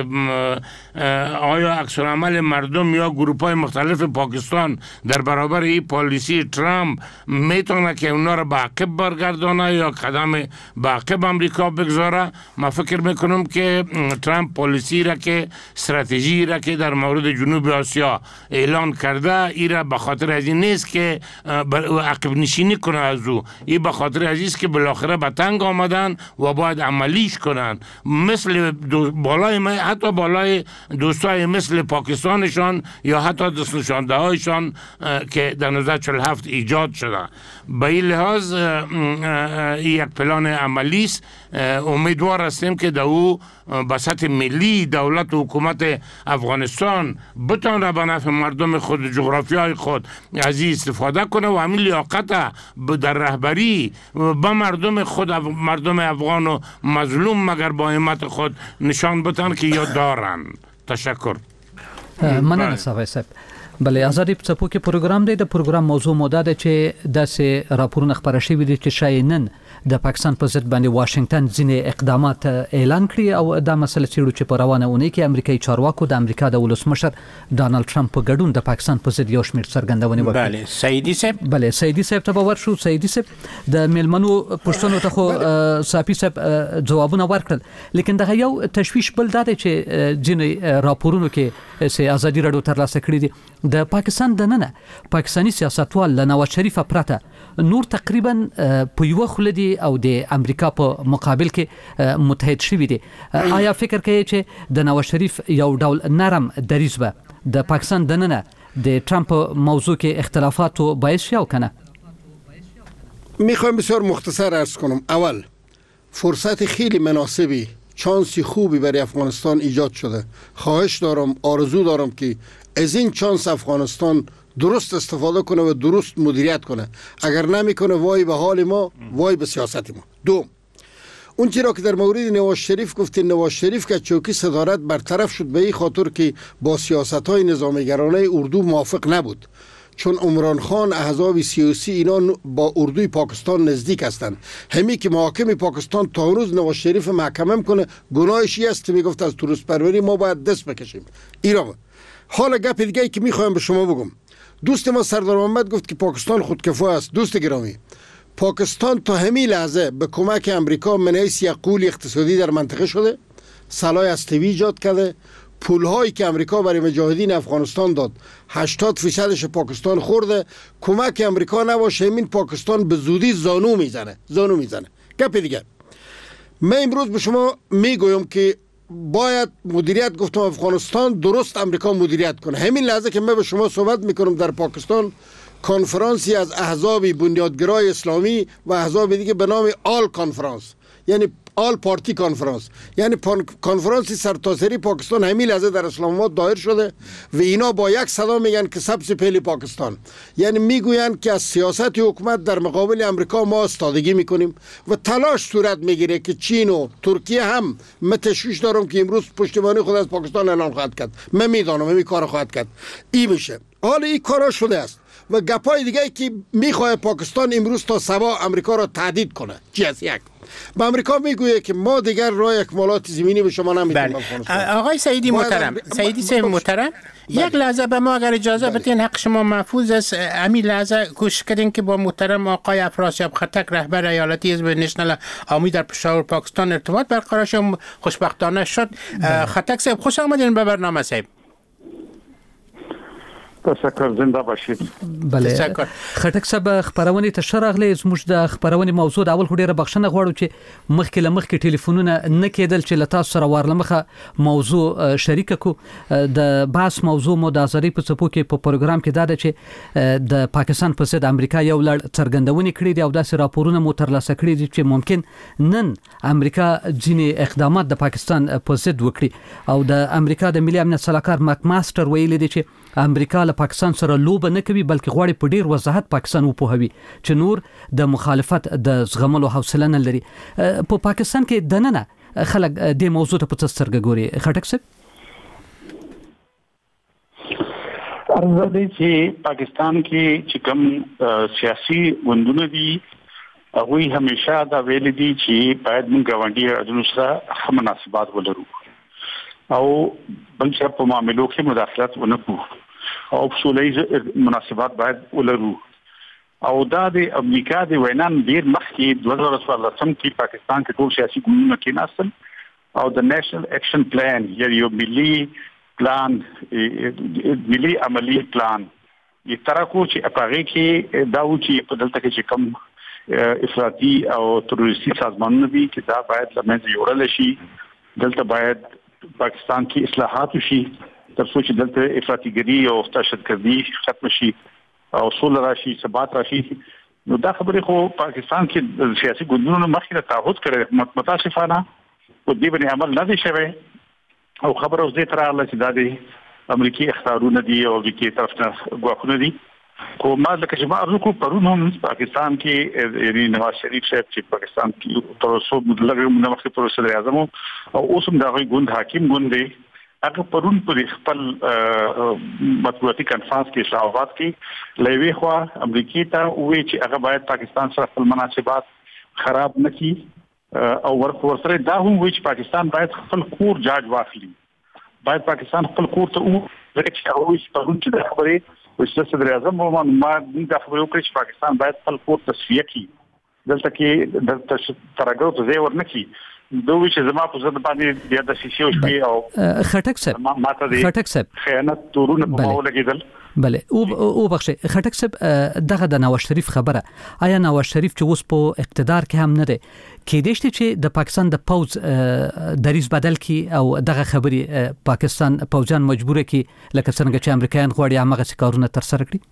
آیا عکس‌العمل مردم یا گروه‌های مختلف پاکستان در برابر این پالیسی ترامپ میتونه که اونا را به عقب برگردانه یا قدم به عقب امریکا بگذاره؟ من فکر میکنم که ترامپ پالیسی را که استراتژی را که در مورد جنوب آسیا اعلان کرده، این را به خاطر از این نیست که عقب نشینی کنه از او، این به خاطر از این است که بالاخره به تنگ آمدن و باید عملیش کنن. مثل بالای حتی بالای دوستای مثل پاکستانشان یا حتی دست نشانده هایشان که در 1947 ایجاد شده. به این لحاظ یک پلان عملی است. امیدوار هستیم که در او به سطح ملی دولت و حکومت افغانستان بتونه به نفع مردم خود جغرافیای خود از این استفاده کنه و همین لیاقت در رهبری به مردم خود، مردم افغان و مظلوم مگر با همت خود نشان بدن که یا دارن. تشکر. مننه صاحب. بله، آزادی په څپو کې پروګرام دی. د پروګرام موضوع موده ده چې داسې راپورونه خپاره شوي دي چې شاید نن د پاکستان په ضد باندې واشنگټن ځینې اقدامات اعلان کړي او دا مسله څیړو چې په روانه اونۍ کې امریکایي چارواکو د امریکا د ولسمشر ډانلډ ټرمپ په ګډون د پاکستان په ضد یو شمېر څرګندونې وکړې. بله سعیدي صاحب. بله سعیدي صاحب ته به ورشو. سعیدي صاحب د میلمنو پوښتنو ته خو صافي صاحب ځوابونه ورکړل، لیکن دغه یو تشویش بل دا دی چې ځینې راپورونو کې چې ازادي راډیو ترلاسه کړي دي د پاکستان دننه پاکستانی سیاستوال له نواز شریف پرته نور تقریبا په یو خل دي او د امریکا په مقابل کې متحد شوي دي. آیا فکر کوي چې د نواز شریف یو ډول نرم دریځ به د پاکستان دننه د ترامپ موضوع کې اختلافاتو باعث شي او کنه؟ میخوایم بسیار مختصر عرض کنم. اول فرصت خیلی مناسبی، چانسی خوبی برای افغانستان ایجاد شده. خواهش دارم، آرزو دارم که از این چانس افغانستان درست استفاده کنه و درست مدیریت کنه. اگر نمیکنه وای به حال ما، وای به سیاست ما. دو، اون چیزی که در مورد نواز شریف گفتین، نواز شریف که چوکی صدارت برطرف شد به این خاطر که با سیاست‌های نظامیگرانه اردو موافق نبود، چون عمران خان احزاب سیاسی اینا با اردوی پاکستان نزدیک هستند. همین که محاکم پاکستان تا روز نواز شریف محکمه کنه، گناهش است که میگفت از توریست پروری ما باید دست بکشیم. ایران. حالا گپ دیگه که میخوایم به شما بگم، دوست ما سردار محمد گفت که پاکستان خودکفا است. دوست گرامی، پاکستان تا همین لحظه به کمک امریکا من حیث یک قول اقتصادی در منطقه شده، سلاح هسته‌ای ایجاد کرده، پولهایی که امریکا برای مجاهدین افغانستان داد 80% پاکستان خورده. کمک امریکا نباشه همین پاکستان به زودی زانو میزنه. گپ دیگه، من امروز به شما میگویم که باید مدیریت، گفتم افغانستان درست امریکا مدیریت کنه. همین لحظه که من به شما صحبت میکنم در پاکستان کنفرانسی از احزاب بنیادگرای اسلامی و احزاب دیگه به نام آل کانفرانس، یعنی آل پارتی کانفرانس، یعنی کنفرانسی سرتاسری پاکستان همین لحظه در اسلام آباد دایر شده و اینا با یک صدا میگن که سبز پهلی پاکستان، یعنی میگویند که از سیاست حکومت در مقابل امریکا ما استادگی میکنیم و تلاش صورت میگیره که چین و ترکیه هم، من تشویش دارم که امروز پشتیبانی خود از پاکستان اعلان خواهد کرد. من میدانم همین کار خواهد کرد. این میشه. حالا این کارا شده است و گپای دیگه که میخواد پاکستان امروز تا سبا امریکا را تهدید کنه چی است؟ یک به امریکا میگویه که ما دیگر راه اکمالات زمینی به شما نمیدیم. آقای سعیدی محترم، سعیدی محترم، یک لحظه به ما اگر اجازه بدین، حق شما محفوظ است. همین لحظه کوشش کردین که با محترم آقای افراسیاب خټک رهبر ایالتی حزب نشنل عوامی در پشاور پاکستان ارتباط برقرار شد، خوشبختانه شد. خټک صاحب خوش آمدین به برنامه صاحب. تشکر، زنده باشید. بله خټک صاحب، خبرونه ته شرغله زموږ د خبرونه موضوع د اول خډيره بخښنه غواړو چې مخکې لمخکې ټلیفونونه نه کېدل چې لتا سره ورلمخه موضوع شریک کو. د باس موضوع مو د ازري په څپو کې په پروګرام کې دا ده چې د پاکستان په ضد امریکا یو لړ څرګندونې کړې دي او داسې راپورونه مو ترلاسه کړي دي چې ممکن نن امریکا ځینې اقدامات د پاکستان په ضد وکړي او د امریکا د ملي امنیت سلاکار ماک ماستر ویلي دي چې امریکا له پاکستان سره لوبه نه کوي بلکې غواړي په ډیر وضاحت پاکستان وپوهوي چې نور د مخالفت د زغملو حوصله نه لري. په پاکستان کې دننه خلک د موضوع ته په سترګه ګوري. خټک صاحب ارزه دي چې پاکستان کې چې کوم سیاسي وندونه دي هغه همیشه دا ویل دي چې باید موږ غونډي اجنو سره مناسبات ولرو او بل څه په معاملو کې مداخلت ونکړو او اصولي مناسبات باید ولرو. او دا د امریکا د وینان ډیر مخکې 2014 کې پاکستان کې ټول سیاسي ګوندونه کې ناسل او د نېشنل اکشن پلان یو ملي پلان، ملي عملی پلان یې ترکو چې هغه کې دا و چې په دلته کې کوم افراطي او تروریستي سازمانونه دي چې دا باید لمنځه یوړل شي. دلته باید پاکستان کې اصلاحات وشي تر څو چې دلته افراطیګری او دهشتګردي ختم شي او سوله راشي، ثبات راشي. نو دا خبره خو پاکستان کې سیاسي ګوندونو مخکې تعهد کړی، متاسفانه په دې باندې عمل نه دی شوی او خبره اوس دې تر راغله چې دا د امریکای اختیارونه دي او امریکای طرف نه غواخونه دي. خو ما لکه چې ما ارزو کو پرون هم پاکستان کې یعنی نواز شریف صاحب چې پاکستان کې تر اوسه مدلګ منافق پر صدر اعظم او اوس هم دا غوي ګوند حاکم ګوند دی. هغه پرون پر خپل مطبوعاتي کانفرنس کې اسلام آباد کې لوي خو امریکای ته وی چې هغه باید پاکستان سره خپل مناسبات خراب نه کړي او ورسره دا هم وی چې پاکستان باید خپل کور جاج واخلي، باید پاکستان خپل کور ته ورکړي او چې پرون چې خبره وسله صدر اعظم ما دا خبره وکړه چې پاکستان باید خپل کور تصفیه کړي، دلته کې د ترګو ته ځای ورنکړي. دوی چې زما په ځد باندې بیا د سیسیو شوی او خټک صاحب خیانت تورونه په ماول کېدل. بله او بخښه خټک صاحب دغه د نواز شریف خبره، آیا نواز شریف چې اوس په اقتدار کې هم نه دی کېدای شي چې د پاکستان د پوز دریز بدل کی او دغه خبري پاکستان پوجان مجبور کی لکه څنګه چې امریکایان غواړي هغه کارونه تر سره کړي؟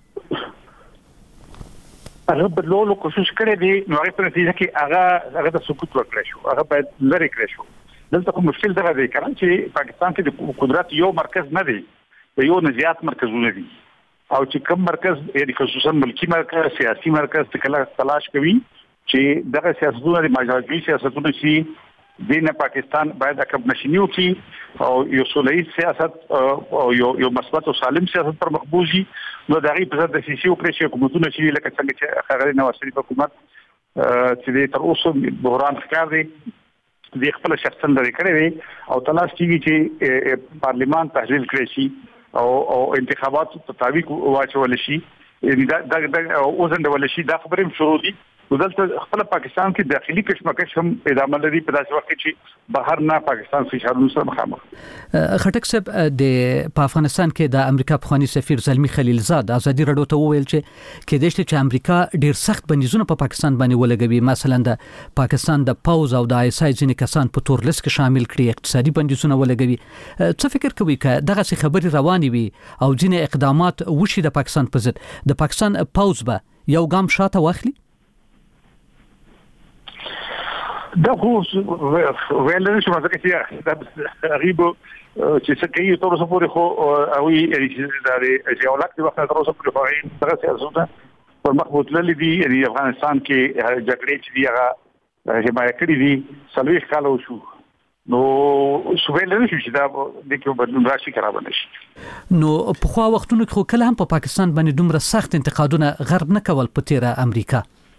هغه بدلولو کوشش کړی دی، نو هغه په نتیجه کې هغه د سقوط وکړی شو، هغه باید لری کړی شو. دلته کوم مشکل دا دی چې پاکستان کې د قدرت یو مرکز نه دی، یو نه زیات مرکزونه دي او چې کوم مرکز یعنی خصوصا ملکی مرکز، سیاسي مرکز کله تلاش کوي چې دغه سیاستونه د ماجراجوي سیاستونه شي دینه پاکستان باید عقب نشینی وکړي او یو سوله‌ای سیاست او یو مثبت او سالم سیاست پر مخبوز شي. نو دا غي په د سیاسي او پرېشي حکومتونه چې لکه څنګه چې خغلی نواز شریف حکومت چې تر اوسه بحران ښکار دی د خپل شخصا لري کړی دی او تلاش کوي چې پارلیمان تحلیل کړي شي او انتخابات په تاویق واچول شي، یعنی دا اوزن ډول شي. دا خبرې شروع دي. دلته خپل پاکستان کې داخلي کشمکش هم ادامه لري په داسې وخت چې بهر نه پاکستان فشارونو سره مخامخ. خټک صاحب په افغانستان کې د امریکا پخوانی سفیر زلمی خلیلزاد ازادي رادیو ته وویل چې کېدای شي چې امریکا ډیر سخت بندیزونه په پاکستان باندې ولګوي، مثلا د پاکستان د پوز او د آی اس آی ځینې کسان په تور لیست کې شامل کړي، اقتصادي بندیزونه ولګوي. څه فکر کوي چې دغه څه خبري روانې وي او ځینې اقدامات وشي د پاکستان په ضد، د پاکستان پوز به یو ګام شاته واخلي؟ دا خو ویل نه شو چې دا غریب چې څه کوي تر اوسه پورې خو او یې دا چې اولاد د وخت تر اوسه پورې خو دغه سیاستونه پر مخ بوتللې دي. یعنی افغانستان کې جګړې چې دی هغه حمایت کړې دي 40 کال وشو نو سویل نه شي دا د کوم بدلون راشي خراب نشي. نو په خو وختونو کې کله هم په پاکستان باندې دومره سخت انتقادونه غرب نه کول په تیره امریکا.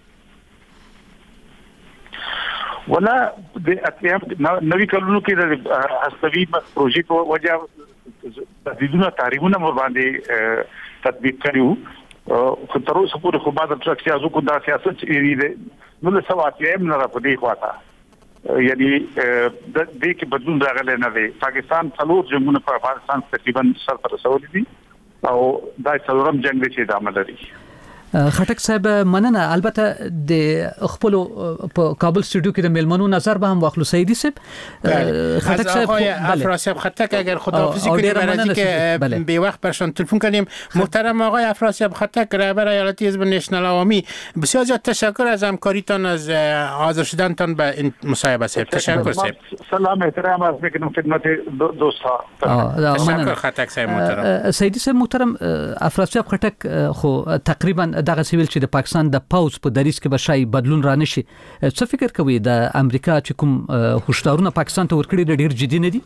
ولا د اتیام نوې کلونو کې د هستوي پروژې په وجه تدیدونه تحریمونه مور باندې تطبیق کړیو خو تر اوسه پورې خو بعد تر سیاسو کو دا سیاست یې نو له سواتیم نه راپدې خواته یعنی د دې کې بدلون راغلی نه دی. پاکستان څلور جنگونه په افغانستان تقریبا سر پر رسولي دي او دا څلورم جنگ دی چې ادامه لري. خټک صاحب مننه. البته د خپل په کابل استودیو کې د میلمنو نظر به هم واخلو. سیدی صاحب خټک صاحب افراسیاب خټک اگر خداحافظی کنیم برای اینکه به وقت برشان تلفن کنیم. محترم آقای افراسیاب خټک رهبر ایالتی حزب نشنال عوامی، بسیار زیاد تشکر از همکاریتان، از حاضر شدنتان به این مصاحبه. صاحب تشکر. صاحب سلام احترام عرض میکنم خدمت دوستا. تشکر خټک صاحب محترم. سیدی صاحب محترم، افراسیاب خټک خو تقریبا دغه سیویل چې د پاکستان د پاوز په دریس کې به شای بدلون را نشي. څه فکر کوي د امریکا چې کوم هشدارونه پاکستان ته ورکړي ډیر جدي نه دي؟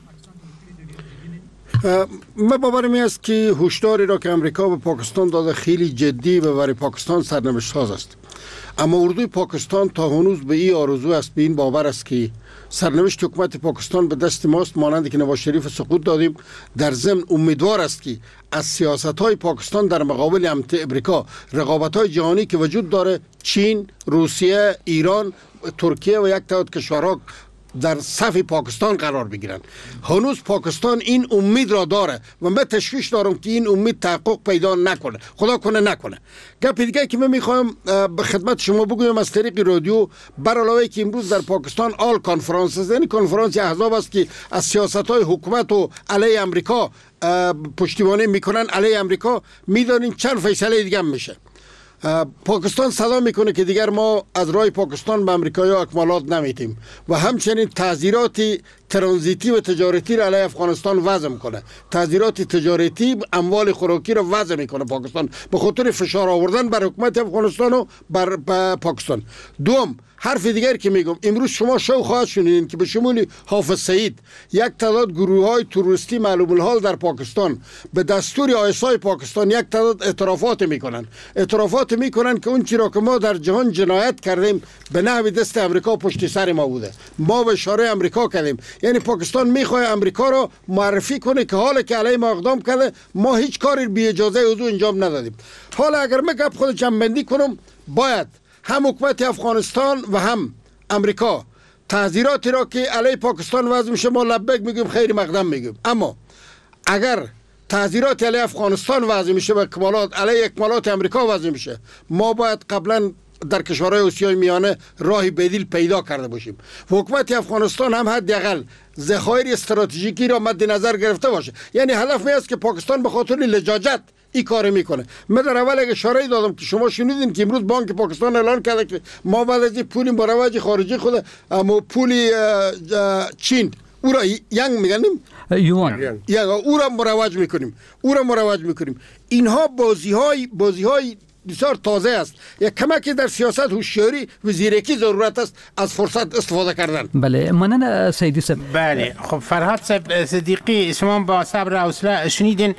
من باورم است که هشداری را که امریکا به پاکستان داده خیلی جدی و برای پاکستان سرنوشت ساز است. اما اردوی پاکستان تا هنوز به این آرزو است، به این باور است که سرنوشت حکومت پاکستان به دست ماست، مانند که نواز شریف سقوط دادیم. در ضمن امیدوار است که از سیاست‌های پاکستان در مقابل امریکا، رقابت‌های جهانی که وجود داره، چین، روسیه، ایران، ترکیه و یک تعداد کشورها در صف پاکستان قرار بگیرن. هنوز پاکستان این امید را داره و من تشویش دارم که این امید تحقق پیدا نکنه. خدا کنه نکنه. گپ دیگه که من میخوام به خدمت شما بگویم از طریق رادیو، بر علاوه که امروز در پاکستان آل کانفرانس است، یعنی کنفرانس احزاب است که از سیاست‌های حکومت و علیه امریکا پشتیبانی میکنن، علیه امریکا، میدانین چند فیصله دیگه میشه. پاکستان صدا میکنه که دیگر ما از راه پاکستان به امریکایی‌ها اکمالات نمیدیم و همچنین تعزیرات ترانزیتی و تجارتی را علیه افغانستان وضع میکنه. تعزیرات تجارتی اموال خوراکی را وضع میکنه پاکستان به خاطر فشار آوردن بر حکومت افغانستان و بر پاکستان. دوم، حرف دیگر که میگم، امروز شما شو خواهد شنیدین که به شمول حافظ سعید یک تعداد گروه‌های تروریستی معلوم الحال در پاکستان به دستور آیسای پاکستان یک تعداد اعترافات میکنن که اون چیزی را که ما در جهان جنایت کردیم به نحو دست امریکا پشت سر ما بوده، ما به اشاره امریکا کردیم. یعنی پاکستان میخواد امریکا را معرفی کنه که حالا که علیه ما اقدام کرده ما هیچ کاری بی اجازه او انجام ندادیم. حالا اگر من گپ خود جمع‌بندی کنم، باید هم حکومت افغانستان و هم امریکا تعزیراتی را که علیه پاکستان وضع میشه ما لبیک میگیم، خیر مقدم میگیم. اما اگر تعزیرات علیه افغانستان وضع میشه و علیه اکمالات امریکا وضع میشه، ما باید قبلا در کشورهای آسیای میانه راهی بدیل پیدا کرده باشیم. حکومت افغانستان هم حداقل ذخایر استراتژیکی را مد نظر گرفته باشه. یعنی هدف می است که پاکستان به خاطر لجاجت این کار میکنه. من در اول یک اشاره دادم که شما شنیدین که امروز بانک پاکستان اعلان کرده که ما بعد از پول مروج خارجی خود اما پول چین او را ینگ میگنیم یوان او را مروج میکنیم. اینها بازی های بسیار تازه است. یک کمکی در سیاست هوشیاری و زیرکی ضرورت است از فرصت استفاده کردن. بله، مننه سیدی صاحب. بله، خب فرهاد صاحب صدیقی، شما با صبر و حوصله شنیدین.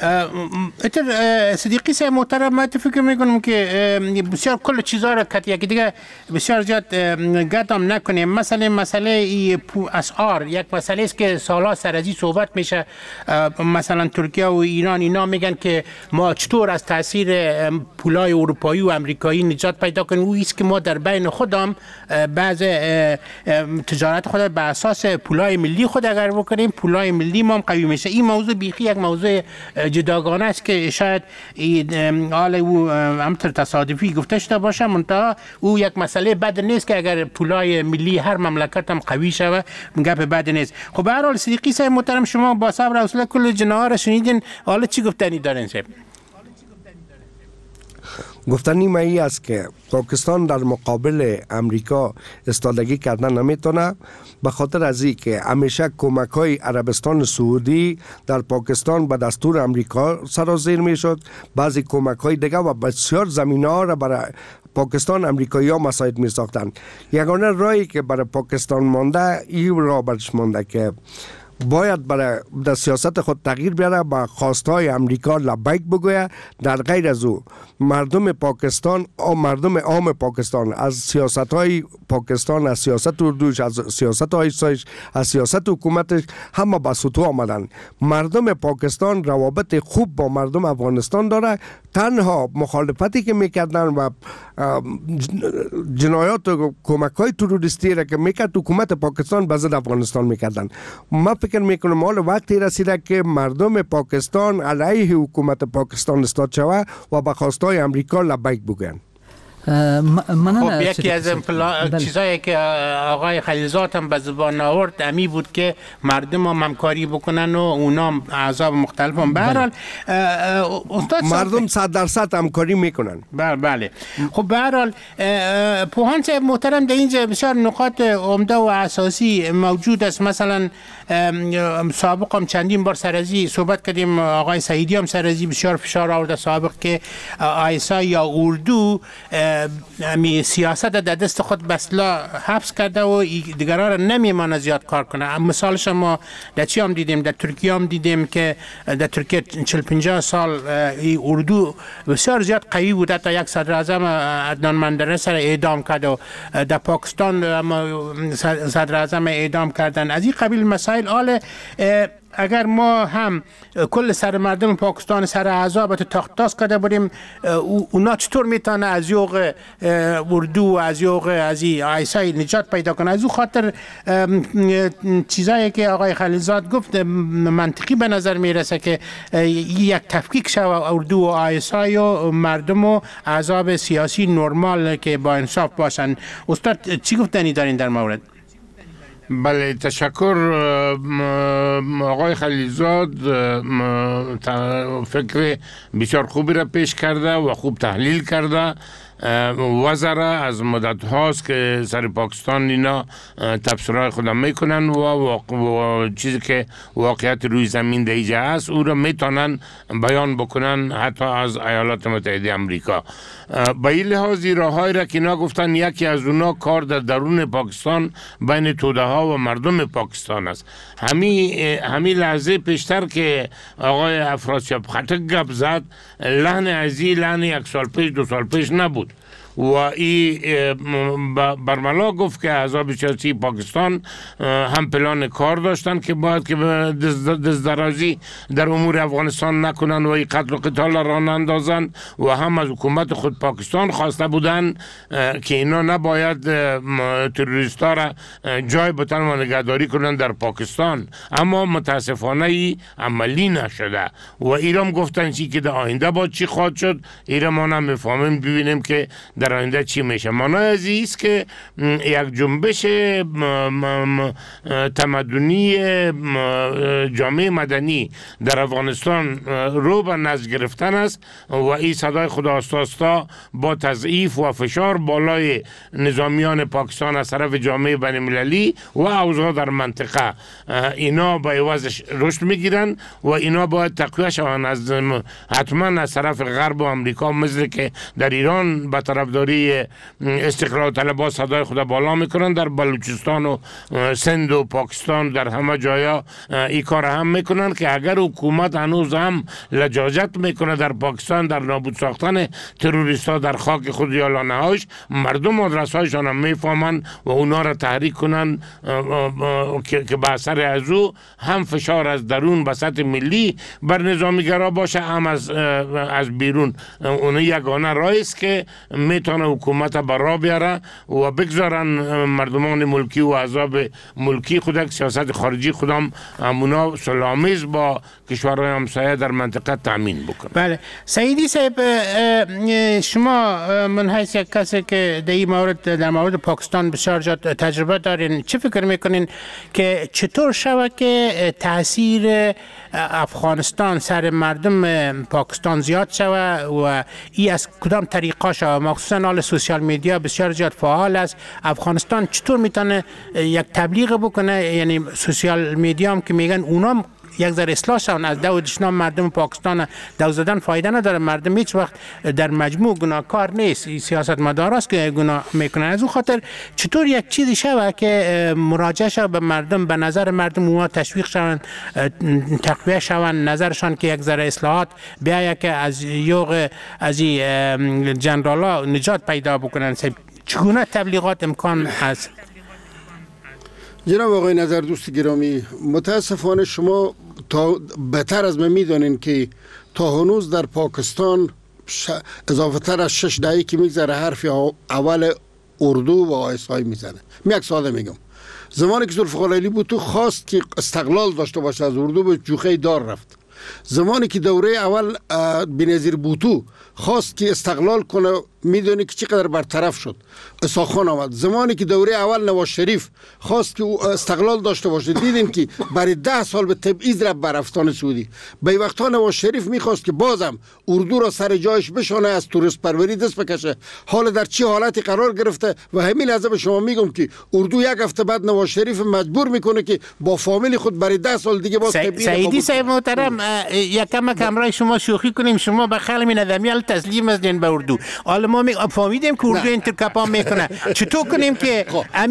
صدیقی صاحب محترم، من فکر میکنم که بسیار کل چیزا را که دیگه بسیار زیاد گدام نکنیم. مسئله اسعار یک مسئله است که سالها سر از این صحبت میشه. مثلا ترکیه و ایران اینا میگن که ما چطور از تاثیر پولای اروپایی و امریکایی نجات پیدا کنیم. او است که ما در بین خودم بعض تجارت خود به اساس پولای ملی خود اگر بکنیم، پولای ملی ما هم قوی میشه. این موضوع بیخی یک موضوع جداگانه است که شاید حال او همطور تصادفی گفته شده باشه، منتها او یک مسئله بد نیست که اگر پولای ملی هر مملکت هم قوی شود، گپ بد نیست. خب به هر حال صدیقی صاحب محترم، شما با صبر و حوصله کل جناها را شنیدین، حالا چی گفتنی دارین صاحب؟ گفتنی مایی است که پاکستان در مقابل امریکا استادگی کردن نمیتونه، به خاطر از این که همیشه کمک های عربستان سعودی در پاکستان به دستور امریکا سرازیر میشد. بعضی کمک های دیگه و بسیار زمینه ها را برای پاکستان امریکایی‌ها مساعد می‌ساختند. یگانه راهی که برای پاکستان مانده این راه برش مانده که باید برای در سیاست خود تغییر بیاره، با خواستهای امریکا لبیک بگویه. در غیر از او مردم پاکستان و مردم عام پاکستان از سیاست‌های پاکستان، از سیاست اردوش، از سیاست آیسایش، از سیاست حکومتش همه به سطوح آمدن. مردم پاکستان روابط خوب با مردم افغانستان داره. تنها مخالفتی که میکردن و جنایات و کمک‌های تروریستی را که میکرد حکومت پاکستان به ضد افغانستان میکردن. ما فکر میکنم حال وقتی رسیده که مردم پاکستان علیه حکومت پاکستان استاد شود و به خواستهای امریکا لبیک بگوین. خب یکی از چیزایی که آقای خلیلزاد هم به زبان آورد امی بود که مردم هم همکاری بکنن و اونا احزاب مختلف هم. به هر حال مردم 100% همکاری میکنن. بله. خب به هر حال پوهان صاحب محترم در اینجا بسیار نقاط عمده و اساسی موجود است. مثلا سابق هم چندین بار سرازی صحبت کردیم، آقای سعیدی هم سرازی بسیار فشار آورده سابق که آیسا یا اردو سیاست در دست خود بسلا حبس کرده و دیگران را نمیمانه زیاد کار کنه. مثالش ما در چی هم دیدیم، در ترکیه هم دیدیم که در ترکیه 40-50 سال اردو بسیار زیاد قوی بوده تا یک صدر اعظم عدنان مندرس را اعدام کرد و در پاکستان صدر اعظم اعدام کردن. از این قبیل مسائل آل اگر ما هم کل سر مردم پاکستان سر اعضاب تاخت تاز کرده بریم، اونا چطور میتونه از یوغ اردو و از یوغ از آیسای نجات پیدا کنه؟ از او خاطر چیزایی که آقای خلیلزاد گفت منطقی به نظر میرسه که یک تفکیک شو اردو و آیسای و مردم و اعضاب سیاسی نرمال که با انصاف باشن. استاد چی گفتنی دارین در مورد؟ بله، تشکر آقای خلیلزاد، فکر بسیار خوبی را پیش کرده و خوب تحلیل کرده. وزرا از مدت هاست که سر پاکستان اینا تبصرهای خودم میکنن و چیزی که واقعیت روی زمین دیجه هست او را میتونن بیان بکنن حتی از ایالات متحده امریکا. با این لحاظ راههایی را که اینا گفتن، یکی از اونا کار در درون پاکستان بین توده ها و مردم پاکستان است. همین لحظه پیشتر که آقای افراسیاب خټک گپ زد، لحن ازی لحن یک سال پیش 2 سال پیش نبود و این برملا گفت که احزاب سیاسی پاکستان هم پلان کار داشتن که باید که دزدرازی در امور افغانستان نکنن و این قتل و قتال را نندازن و هم از حکومت خود پاکستان خواسته بودن که اینا نباید تروریستا را جای بتن و نگهداری کنن در پاکستان. اما متاسفانه ای عملی نشده و ایران گفتن چی که در آینده با چی خواهد شد، ایران ما نمیفهمیم، ببینیم که در آینده چی میشه. معنای عزیز که یک جنبش تمدنی جامعه مدنی در افغانستان رو به نزد گرفتن است و این صدای خداستاستا با تضعیف و فشار بالای نظامیان پاکستان از طرف جامعه بین المللی و اوضاع در منطقه اینا با عوضش رشد میگیرن و اینا باید تقویه شوند از حتما از طرف غرب و امریکا، مثل که در ایران به طرفداری استقلال طلبها صدای خود بالا میکنن، در بلوچستان و سند و پاکستان در همه جایا این کار هم میکنن که اگر حکومت هنوز هم لجاجت میکنه در پاکستان در نابود ساختن تروریستا در خاک خود یا لانه‌هاش، مردم مدرسه‌هایشان هم میفهمن و اونا را تحریک کنن که به اثر از او هم فشار از درون به سطح ملی بر نظامیگرا باشه، هم از بیرون. اون یگانه راهی است که میتونه حکومت برا بیاره و بگذارن مردمان ملکی و احزاب ملکی خود سیاست خارجی خودم همونا صلح‌آمیز با کشورهای همسایه در منطقه تامین بکنه. بله سعیدی صاحب، شما من حیث یک کسی که در مورد پاکستان بسیار تجربه دارین، چه فکر میکنین که چطور شود که تاثیر افغانستان سر مردم پاکستان زیاد شود و ای از کدام طریقه شود؟ مخصوصا حال سوشال میدیا بسیار زیاد فعال است. افغانستان چطور میتونه یک تبلیغ بکنه؟ یعنی سوشال میدیا هم که میگن اونام یک ذره اصلاح شون. از دو دشمن مردم پاکستان دو زدن فایده نداره. مردم هیچ وقت در مجموع گناهکار نیست، سیاستمدار است که گناه میکنن. از اون خاطر چطور یک چیزی شود که مراجعه شود به مردم، به نظر مردم اونا تشویق شوند، تقویه شوند نظرشان که یک ذره اصلاحات بیاید که از یوغ از این جنرالا نجات پیدا بکنن. چگونه تبلیغات امکان هست؟ جناب آقای نظر دوست گرامی، متاسفانه شما تا بهتر از من میدانین که تا هنوز در پاکستان اضافه تر از 6 دهه که میگذره حرف اول اردو و آیسای میزنه. یک ساده میگم، زمانی که ذوالفقار علی بوتو خواست که استقلال داشته باشه از اردو، به جوخه دار رفت. زمانی که دوره اول بنظیر بوتو خواست که استقلال کنه، میدونی که چقدر برطرف شد، اسحاق آمد. زمانی که دوره اول نواز شریف خواست که استقلال داشته باشه، دیدین که برای 10 سال به تبعیض رفت بر افغان سعودی. به وقتا نواز شریف میخواست که بازم اردو را سر جایش بشانه، از توریست پروری دست بکشه. حالا در چه حالتی قرار گرفته و همین لحظه به شما میگم که اردو یک هفته بعد نواز شریف مجبور میکنه که با فامیل خود برای 10 سال دیگه باز تبعیض. سعیدی صاحب محترم، یکم کمرای شما شوخی کنیم، شما به خلم ندمیال تسلیم هستین به اردو. حالا ما فهمیدیم که اردو انترکاپا میکنه. چطور کنیم که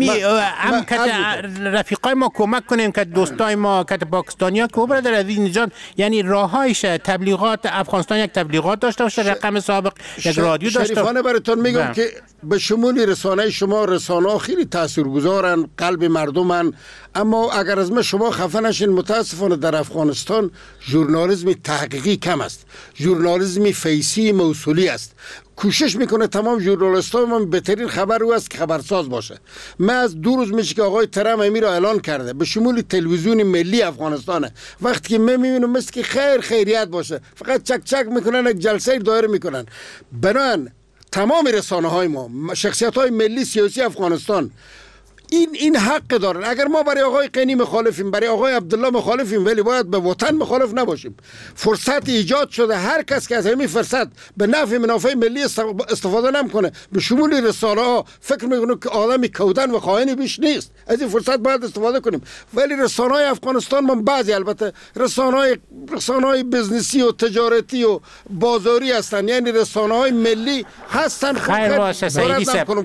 رفیقای ما کمک کنیم که دوستای ما که پاکستانیا که برادر عزیز نجات، یعنی راهایش تبلیغات افغانستان یک تبلیغات داشته باشه، رقم سابق یک رادیو داشته. شریفانه براتون میگم که به شمول رسانه شما، رسانه خیلی تاثیرگذارن، قلب مردمن، اما اگر از ما شما خفه نشین، متاسفانه در افغانستان ژورنالیسم تحقیقی کم است، ژورنالیسم فیسی موصولی است. کوشش میکنه تمام ژورنالیست‌ها من بهترین خبر او است که خبرساز باشه. من از 2 روز میشه که آقای ترام امیر را اعلان کرده به شمول تلویزیون ملی افغانستان. وقتی که من میبینم مثل که خیریت باشه، فقط چک چک میکنن، یک جلسه دایر میکنن. بنان تمام رسانه های ما، شخصیت های ملی سیاسی افغانستان این حق دارن. اگر ما برای آقای قینی مخالفیم، برای آقای عبدالله مخالفیم، ولی باید به وطن مخالف نباشیم. فرصت ایجاد شده، هر کس که از همین فرصت به نفع منافع ملی استفاده نمیکنه، به شمول رسانه ها فکر میکنه که آدمی کودن و خائنی بیش نیست. از این فرصت باید استفاده کنیم. ولی رسانه های افغانستان من بعضی البته رسانه های بزنسی و تجارتی و بازاری هستن، یعنی رسانه های ملی هستن. خیر باشه سعیدی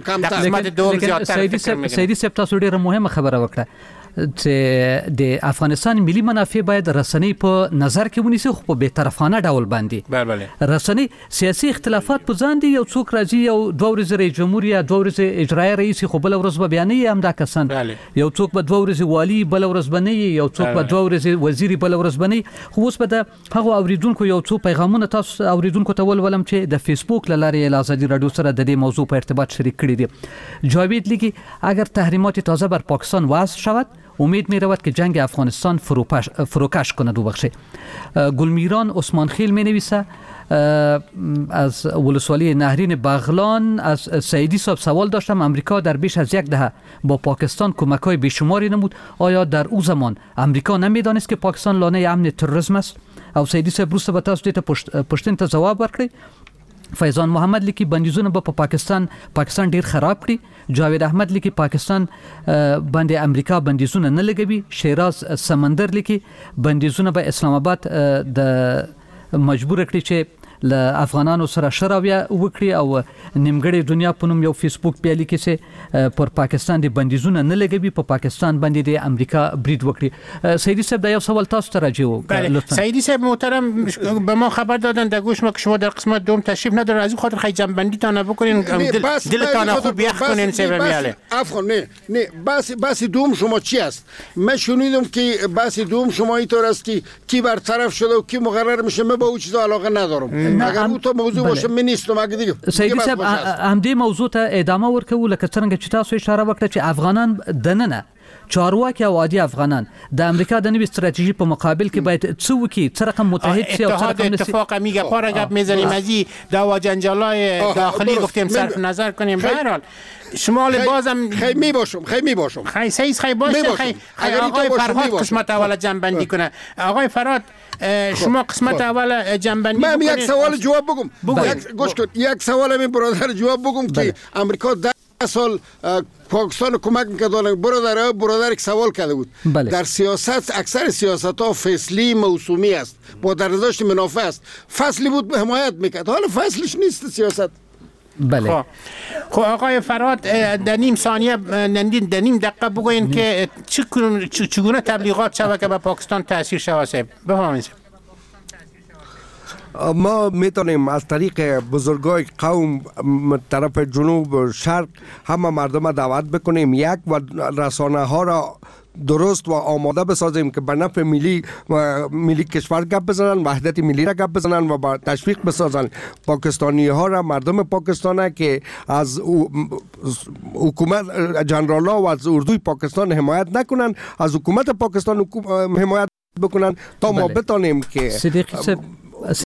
صاحب. سعیدی صاحب تاسو ډیره مهمه خبره وکړه چې د افغانستان ملي منافع باید رسنۍ په نظر کې ونیسي، خو په بی‌طرفانه ډول باندې. بله رسنۍ سیاسي اختلافات په ځان دي، یو څوک راځي یو 2 ورځې رئیس جمهور یا 2 ورځې اجرایي رئیس، خو بل ورځ به بیانې همدا کسان، یو څوک به 2 ورځې والی، بل ورځ بنې، یو څوک به 2 ورځې وزیر، بل ورځ بنې. خو اوس به د هغه اوریدونکو یو څو پیغامونه تاسو اوریدونکو ته ولولم چې د فیسبوک لارې آزادی رادیو سره د دې موضوع په ارتباط شریک کړي دي. جاوید لیکي اگر تحریمات تازه بر پاکستان وضع شود، امید می رود که جنگ افغانستان فروکش کند. ببخشید. گلمیران عثمان خیل می نویسه از ولسوالی نهرین بغلان، از سعیدی صاحب سوال داشتم. امریکا در بیش از 1 دهه با پاکستان کمک‌های بیشماری نمود، آیا در او زمان امریکا نمیدانست که پاکستان لانه امن تروریسم است؟ او سعیدی صاحب روسته به تاسو ته پښتنه ته جواب ورکړي. فیضان محمد لیکي بندیزونه په پاکستان ډیر خراب کړي. جاوید احمد لیکي پاکستان باندې امریکا بندیزونه نه لګوي. شیراز سمندر لیکي بندیزونه به اسلام آباد د مجبور کړي چې له افغانانو سره شراویه وکړي. او نیمګړی دنیا په نوم یو فیسبوک بیا لیکي چې پر پاکستان د بندیزونه نه لګوي، په پاکستان باندې د امریکا برید وکړي. سعیدی صاحب دا یو سوال تاسو ته راځي. سعیدی صاحب محترم، به ما خبر دادن در گوش ما که شما در قسمت دوم تشریف ندارید، از این خاطر خیلی جنبندی تان بکنین، دلتان خوب یخ کنین. سیبمیاله افغان نه بحث دوم شما چی است؟ من شنیدم که بحث دوم شما اینطور است که کی برطرف شده و کی مقرر میشه. من با اون چیزا علاقه ندارم. اگر اون تو موضوع باشه من نیستم. اگه دیگه سعیدی صاحب همدې موضوع ته ادامه ورکوو، لکه څنګه چې تاسو اشاره وکړه چې افغانان دننه چارواکي او عادي افغانان د امریکا د نوې استراتیژي په مقابل کې باید څه وکړي، څه رقم متحد شي او څه رقم اتفاق میگه پاره گپ میزنیم از این دعوا جنجالای داخلی گفتیم صرف نظر کنیم. به هر حال شمال بازم خیلی میباشم خیلی سعید خیلی باشه. اگر آقای فرهاد قسمت اول جنبندی کنه. آقای فرهاد شما قسمت اول جنبندی کنید. من یک سوال جواب بگم. گوش کن، یک سوال من برادر جواب بگم که امریکا سال پاکستان کمک میکردن برادر یک سوال کرده بود در سیاست اکثر سیاست ها فصلی موسومی است با درجه منافع است فصلی بود حمایت میکرد حالا فصلش نیست سیاست بله خب آقای فرهاد در نیم ثانیه در نیم دقیقه بگوین که چگونه تبلیغات شود که به پاکستان تاثیر شود بفرمایید ما میتونیم از طریق بزرگای قوم طرف جنوب و شرق همه مردم دعوت بکنیم یک و رسانه ها را درست و آماده بسازیم که به نفع ملی کشور گپ بزنن وحدت ملی را گپ بزنن و با تشویق بسازن پاکستانی ها را مردم پاکستان که از حکومت جنرال ها و از اردوی پاکستان حمایت نکنن از حکومت پاکستان حمایت بکنن تا ما بتانیم که